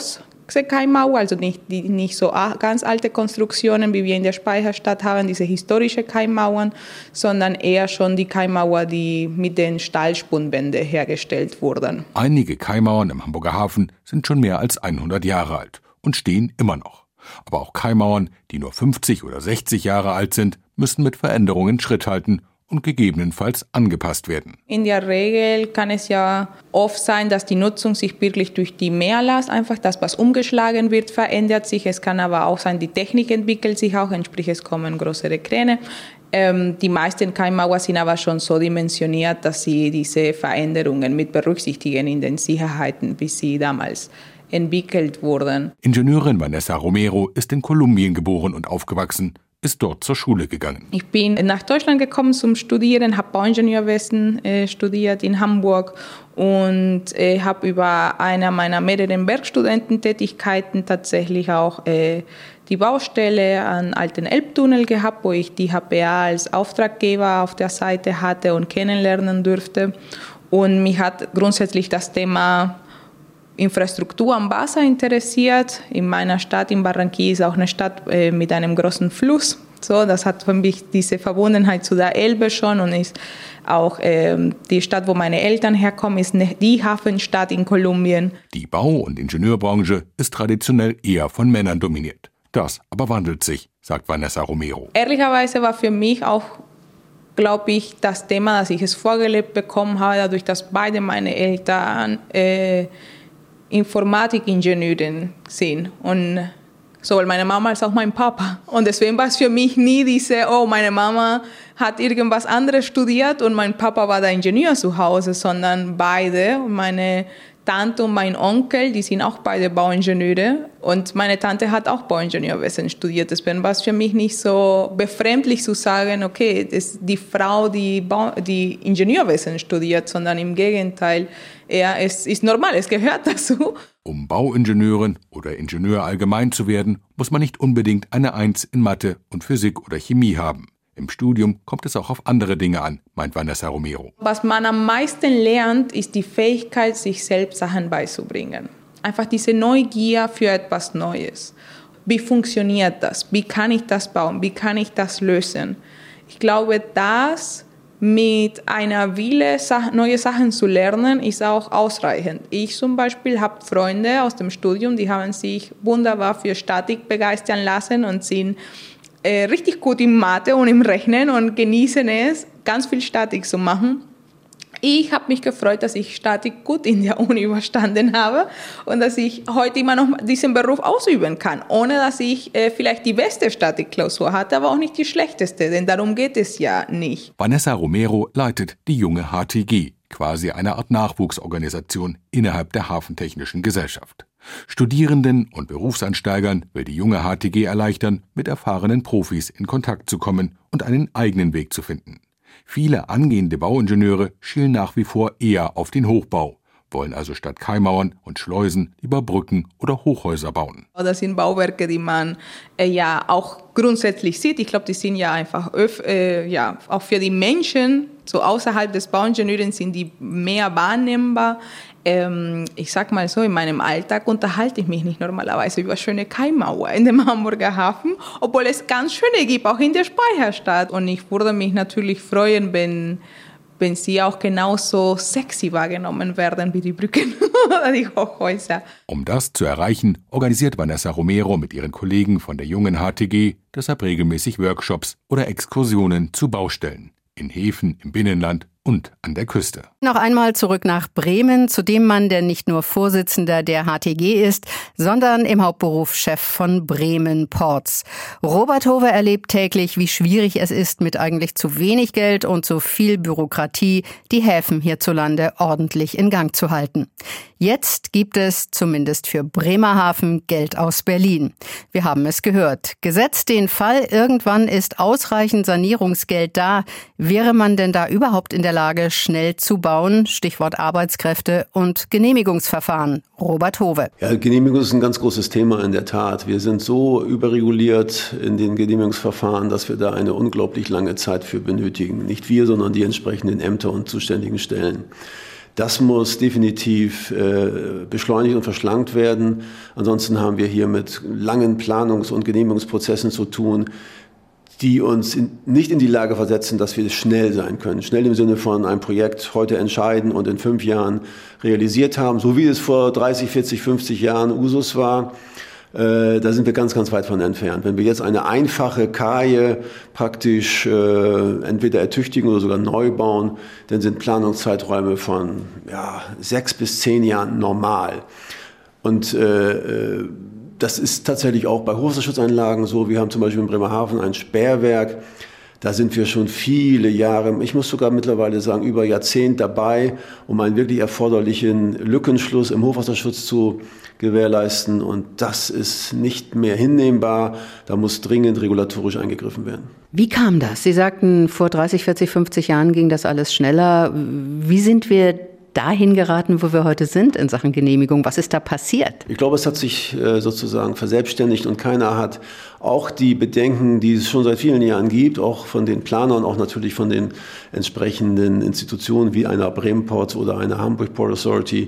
Keimmauer, also nicht so ganz alte Konstruktionen, wie wir in der Speicherstadt haben, diese historische Keimmauern, sondern eher schon die Keimmauer, die mit den Stahlspundwänden hergestellt wurden. Einige Keimmauern im Hamburger Hafen sind schon mehr als 100 Jahre alt und stehen immer noch. Aber auch Keimmauern, die nur 50 oder 60 Jahre alt sind, müssen mit Veränderungen Schritt halten und gegebenenfalls angepasst werden. In der Regel kann es ja oft sein, dass die Nutzung sich wirklich durch die Mehrlast, einfach das, was umgeschlagen wird, verändert sich. Es kann aber auch sein, die Technik entwickelt sich auch, sprich es kommen größere Kräne. Die meisten Keimmauer sind aber schon so dimensioniert, dass sie diese Veränderungen mit berücksichtigen in den Sicherheiten, wie sie damals entwickelt wurden. Ingenieurin Vanessa Romero ist in Kolumbien geboren und aufgewachsen, ist dort zur Schule gegangen. Ich bin nach Deutschland gekommen zum Studieren, habe Bauingenieurwesen studiert in Hamburg und habe über einer meiner mehreren Werkstudententätigkeiten tatsächlich auch die Baustelle an alten Elbtunnel gehabt, wo ich die HPA als Auftraggeber auf der Seite hatte und kennenlernen durfte. Und mich hat grundsätzlich das Thema Infrastruktur am Wasser interessiert. In meiner Stadt, in Barranquilla, ist auch eine Stadt mit einem großen Fluss. So, das hat für mich diese Verbundenheit zu der Elbe schon und ist auch die Stadt, wo meine Eltern herkommen, ist die Hafenstadt in Kolumbien. Die Bau- und Ingenieurbranche ist traditionell eher von Männern dominiert. Das aber wandelt sich, sagt Vanessa Romero. Ehrlicherweise war für mich auch, glaube ich, das Thema, dass ich es vorgelebt bekommen habe, dadurch, dass beide meine Eltern Informatikingenieurin sind und sowohl meine Mama als auch mein Papa. Und deswegen war es für mich nie diese, oh, meine Mama hat irgendwas anderes studiert und mein Papa war der Ingenieur zu Hause, sondern beide. Und meine Tante und mein Onkel, die sind auch beide Bauingenieure und meine Tante hat auch Bauingenieurwesen studiert. Deswegen war es für mich nicht so befremdlich zu sagen, okay, das ist die Frau, die Ingenieurwesen studiert, sondern im Gegenteil, es ist normal, es gehört dazu. Um Bauingenieurin oder Ingenieur allgemein zu werden, muss man nicht unbedingt eine 1 in Mathe und Physik oder Chemie haben. Im Studium kommt es auch auf andere Dinge an, meint Vanessa Romero. Was man am meisten lernt, ist die Fähigkeit, sich selbst Sachen beizubringen. Einfach diese Neugier für etwas Neues. Wie funktioniert das? Wie kann ich das bauen? Wie kann ich das lösen? Ich glaube, das mit einer Wille, neue Sachen zu lernen, ist auch ausreichend. Ich zum Beispiel habe Freunde aus dem Studium, die haben sich wunderbar für Statik begeistern lassen und sind richtig gut im Mathe und im Rechnen und genießen es, ganz viel Statik zu machen. Ich habe mich gefreut, dass ich Statik gut in der Uni überstanden habe und dass ich heute immer noch diesen Beruf ausüben kann, ohne dass ich vielleicht die beste Statikklausur hatte, aber auch nicht die schlechteste, denn darum geht es ja nicht. Vanessa Romero leitet die junge HTG, quasi eine Art Nachwuchsorganisation innerhalb der Hafentechnischen Gesellschaft. Studierenden und Berufseinsteigern will die junge HTG erleichtern, mit erfahrenen Profis in Kontakt zu kommen und einen eigenen Weg zu finden. Viele angehende Bauingenieure schielen nach wie vor eher auf den Hochbau, wollen also statt Keimmauern und Schleusen lieber Brücken oder Hochhäuser bauen. Das sind Bauwerke, die man ja auch grundsätzlich sieht. Ich glaube, die sind ja einfach auch für die Menschen, so außerhalb des Bauingenieurs sind die mehr wahrnehmbar. Ich sag mal so, in meinem Alltag unterhalte ich mich nicht normalerweise über schöne Keimmauer in dem Hamburger Hafen, obwohl es ganz schöne gibt, auch in der Speicherstadt. Und ich würde mich natürlich freuen, wenn sie auch genauso sexy wahrgenommen werden wie die Brücken oder die Hochhäuser. Um das zu erreichen, organisiert Vanessa Romero mit ihren Kollegen von der jungen HTG deshalb regelmäßig Workshops oder Exkursionen zu Baustellen in Häfen, im Binnenland und an der Küste. Noch einmal zurück nach Bremen, zu dem Mann, der nicht nur Vorsitzender der HTG ist, sondern im Hauptberuf Chef von Bremen Ports. Robert Howe erlebt täglich, wie schwierig es ist, mit eigentlich zu wenig Geld und zu viel Bürokratie die Häfen hierzulande ordentlich in Gang zu halten. Jetzt gibt es, zumindest für Bremerhaven, Geld aus Berlin. Wir haben es gehört. Gesetzt den Fall, irgendwann ist ausreichend Sanierungsgeld da. Wäre man denn da überhaupt in der Lage, schnell zu bauen? Stichwort Arbeitskräfte und Genehmigungsverfahren. Robert Howe. Ja, Genehmigung ist ein ganz großes Thema in der Tat. Wir sind so überreguliert in den Genehmigungsverfahren, dass wir da eine unglaublich lange Zeit für benötigen. Nicht wir, sondern die entsprechenden Ämter und zuständigen Stellen. Das muss definitiv beschleunigt und verschlankt werden. Ansonsten haben wir hier mit langen Planungs- und Genehmigungsprozessen zu tun, die uns nicht in die Lage versetzen, dass wir schnell sein können. Schnell im Sinne von ein Projekt heute entscheiden und in 5 Jahren realisiert haben, so wie es vor 30, 40, 50 Jahren Usus war. Da sind wir ganz, ganz weit von entfernt. Wenn wir jetzt eine einfache Kaje praktisch entweder ertüchtigen oder sogar neu bauen, dann sind Planungszeiträume von 6 bis 10 Jahren normal. Und das ist tatsächlich auch bei Hochwasserschutzanlagen so. Wir haben zum Beispiel in Bremerhaven ein Sperrwerk. Da sind wir schon viele Jahre, ich muss sogar mittlerweile sagen, über Jahrzehnt dabei, um einen wirklich erforderlichen Lückenschluss im Hochwasserschutz zu gewährleisten. Und das ist nicht mehr hinnehmbar. Da muss dringend regulatorisch eingegriffen werden. Wie kam das? Sie sagten, vor 30, 40, 50 Jahren ging das alles schneller. Wie sind wir dahin geraten, wo wir heute sind in Sachen Genehmigung? Was ist da passiert? Ich glaube, es hat sich sozusagen verselbstständigt und keiner hat auch die Bedenken, die es schon seit vielen Jahren gibt, auch von den Planern, auch natürlich von den entsprechenden Institutionen wie einer Bremen-Ports oder einer Hamburg Port Authority.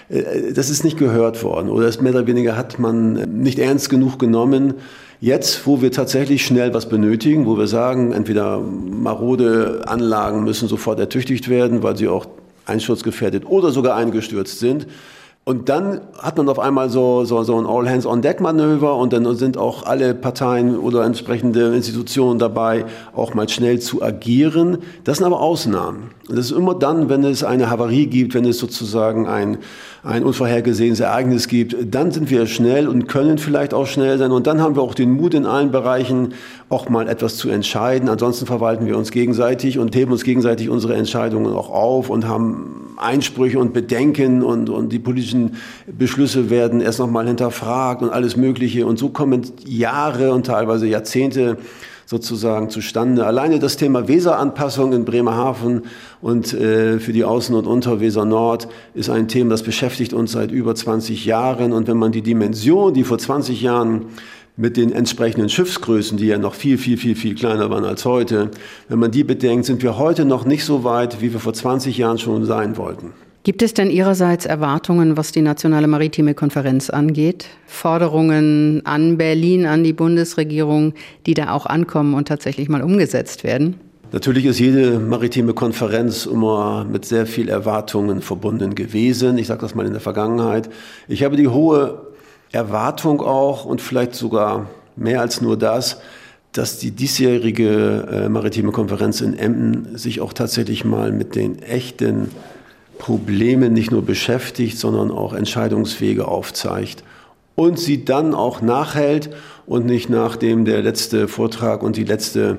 Das ist nicht gehört worden oder das mehr oder weniger hat man nicht ernst genug genommen. Jetzt, wo wir tatsächlich schnell was benötigen, wo wir sagen, entweder marode Anlagen müssen sofort ertüchtigt werden, weil sie auch einsturzgefährdet oder sogar eingestürzt sind. Und dann hat man auf einmal so ein All-Hands-on-Deck-Manöver und dann sind auch alle Parteien oder entsprechende Institutionen dabei, auch mal schnell zu agieren. Das sind aber Ausnahmen. Und das ist immer dann, wenn es eine Havarie gibt, wenn es sozusagen ein unvorhergesehenes Ereignis gibt, dann sind wir schnell und können vielleicht auch schnell sein. Und dann haben wir auch den Mut in allen Bereichen, auch mal etwas zu entscheiden. Ansonsten verwalten wir uns gegenseitig und heben uns gegenseitig unsere Entscheidungen auch auf und haben Einsprüche und Bedenken und die politischen Beschlüsse werden erst noch mal hinterfragt und alles Mögliche. Und so kommen Jahre und teilweise Jahrzehnte sozusagen zustande. Alleine das Thema Weseranpassung in Bremerhaven und für die Außen- und Unterweser Nord ist ein Thema, das beschäftigt uns seit über 20 Jahren. Und wenn man die Dimension, die vor 20 Jahren mit den entsprechenden Schiffsgrößen, die ja noch viel, viel, viel, viel kleiner waren als heute, wenn man die bedenkt, sind wir heute noch nicht so weit, wie wir vor 20 Jahren schon sein wollten. Gibt es denn Ihrerseits Erwartungen, was die Nationale Maritime Konferenz angeht? Forderungen an Berlin, an die Bundesregierung, die da auch ankommen und tatsächlich mal umgesetzt werden? Natürlich ist jede maritime Konferenz immer mit sehr viel Erwartungen verbunden gewesen. Ich sage das mal in der Vergangenheit. Ich habe die hohe Erwartung auch und vielleicht sogar mehr als nur das, dass die diesjährige maritime Konferenz in Emden sich auch tatsächlich mal mit den echten Probleme nicht nur beschäftigt, sondern auch Entscheidungswege aufzeigt und sie dann auch nachhält und nicht nachdem der letzte Vortrag und die letzte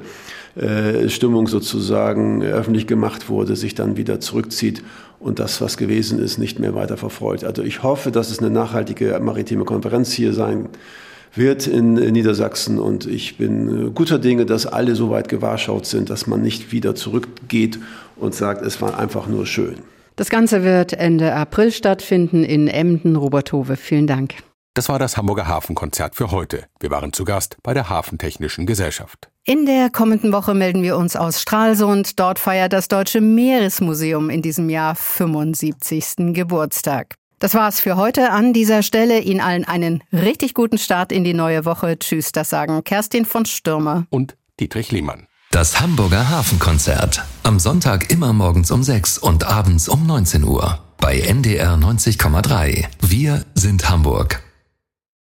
Stimmung sozusagen öffentlich gemacht wurde, sich dann wieder zurückzieht und das, was gewesen ist, nicht mehr weiter verfolgt. Also ich hoffe, dass es eine nachhaltige maritime Konferenz hier sein wird in Niedersachsen und ich bin guter Dinge, dass alle so weit gewahrschaut sind, dass man nicht wieder zurückgeht und sagt, es war einfach nur schön. Das Ganze wird Ende April stattfinden in Emden. Robert Howe, vielen Dank. Das war das Hamburger Hafenkonzert für heute. Wir waren zu Gast bei der Hafentechnischen Gesellschaft. In der kommenden Woche melden wir uns aus Stralsund. Dort feiert das Deutsche Meeresmuseum in diesem Jahr 75. Geburtstag. Das war's für heute an dieser Stelle. Ihnen allen einen richtig guten Start in die neue Woche. Tschüss, das sagen Kerstin von Stürmer und Dietrich Lehmann. Das Hamburger Hafenkonzert. Am Sonntag immer morgens um 6 und abends um 19 Uhr. Bei NDR 90,3. Wir sind Hamburg.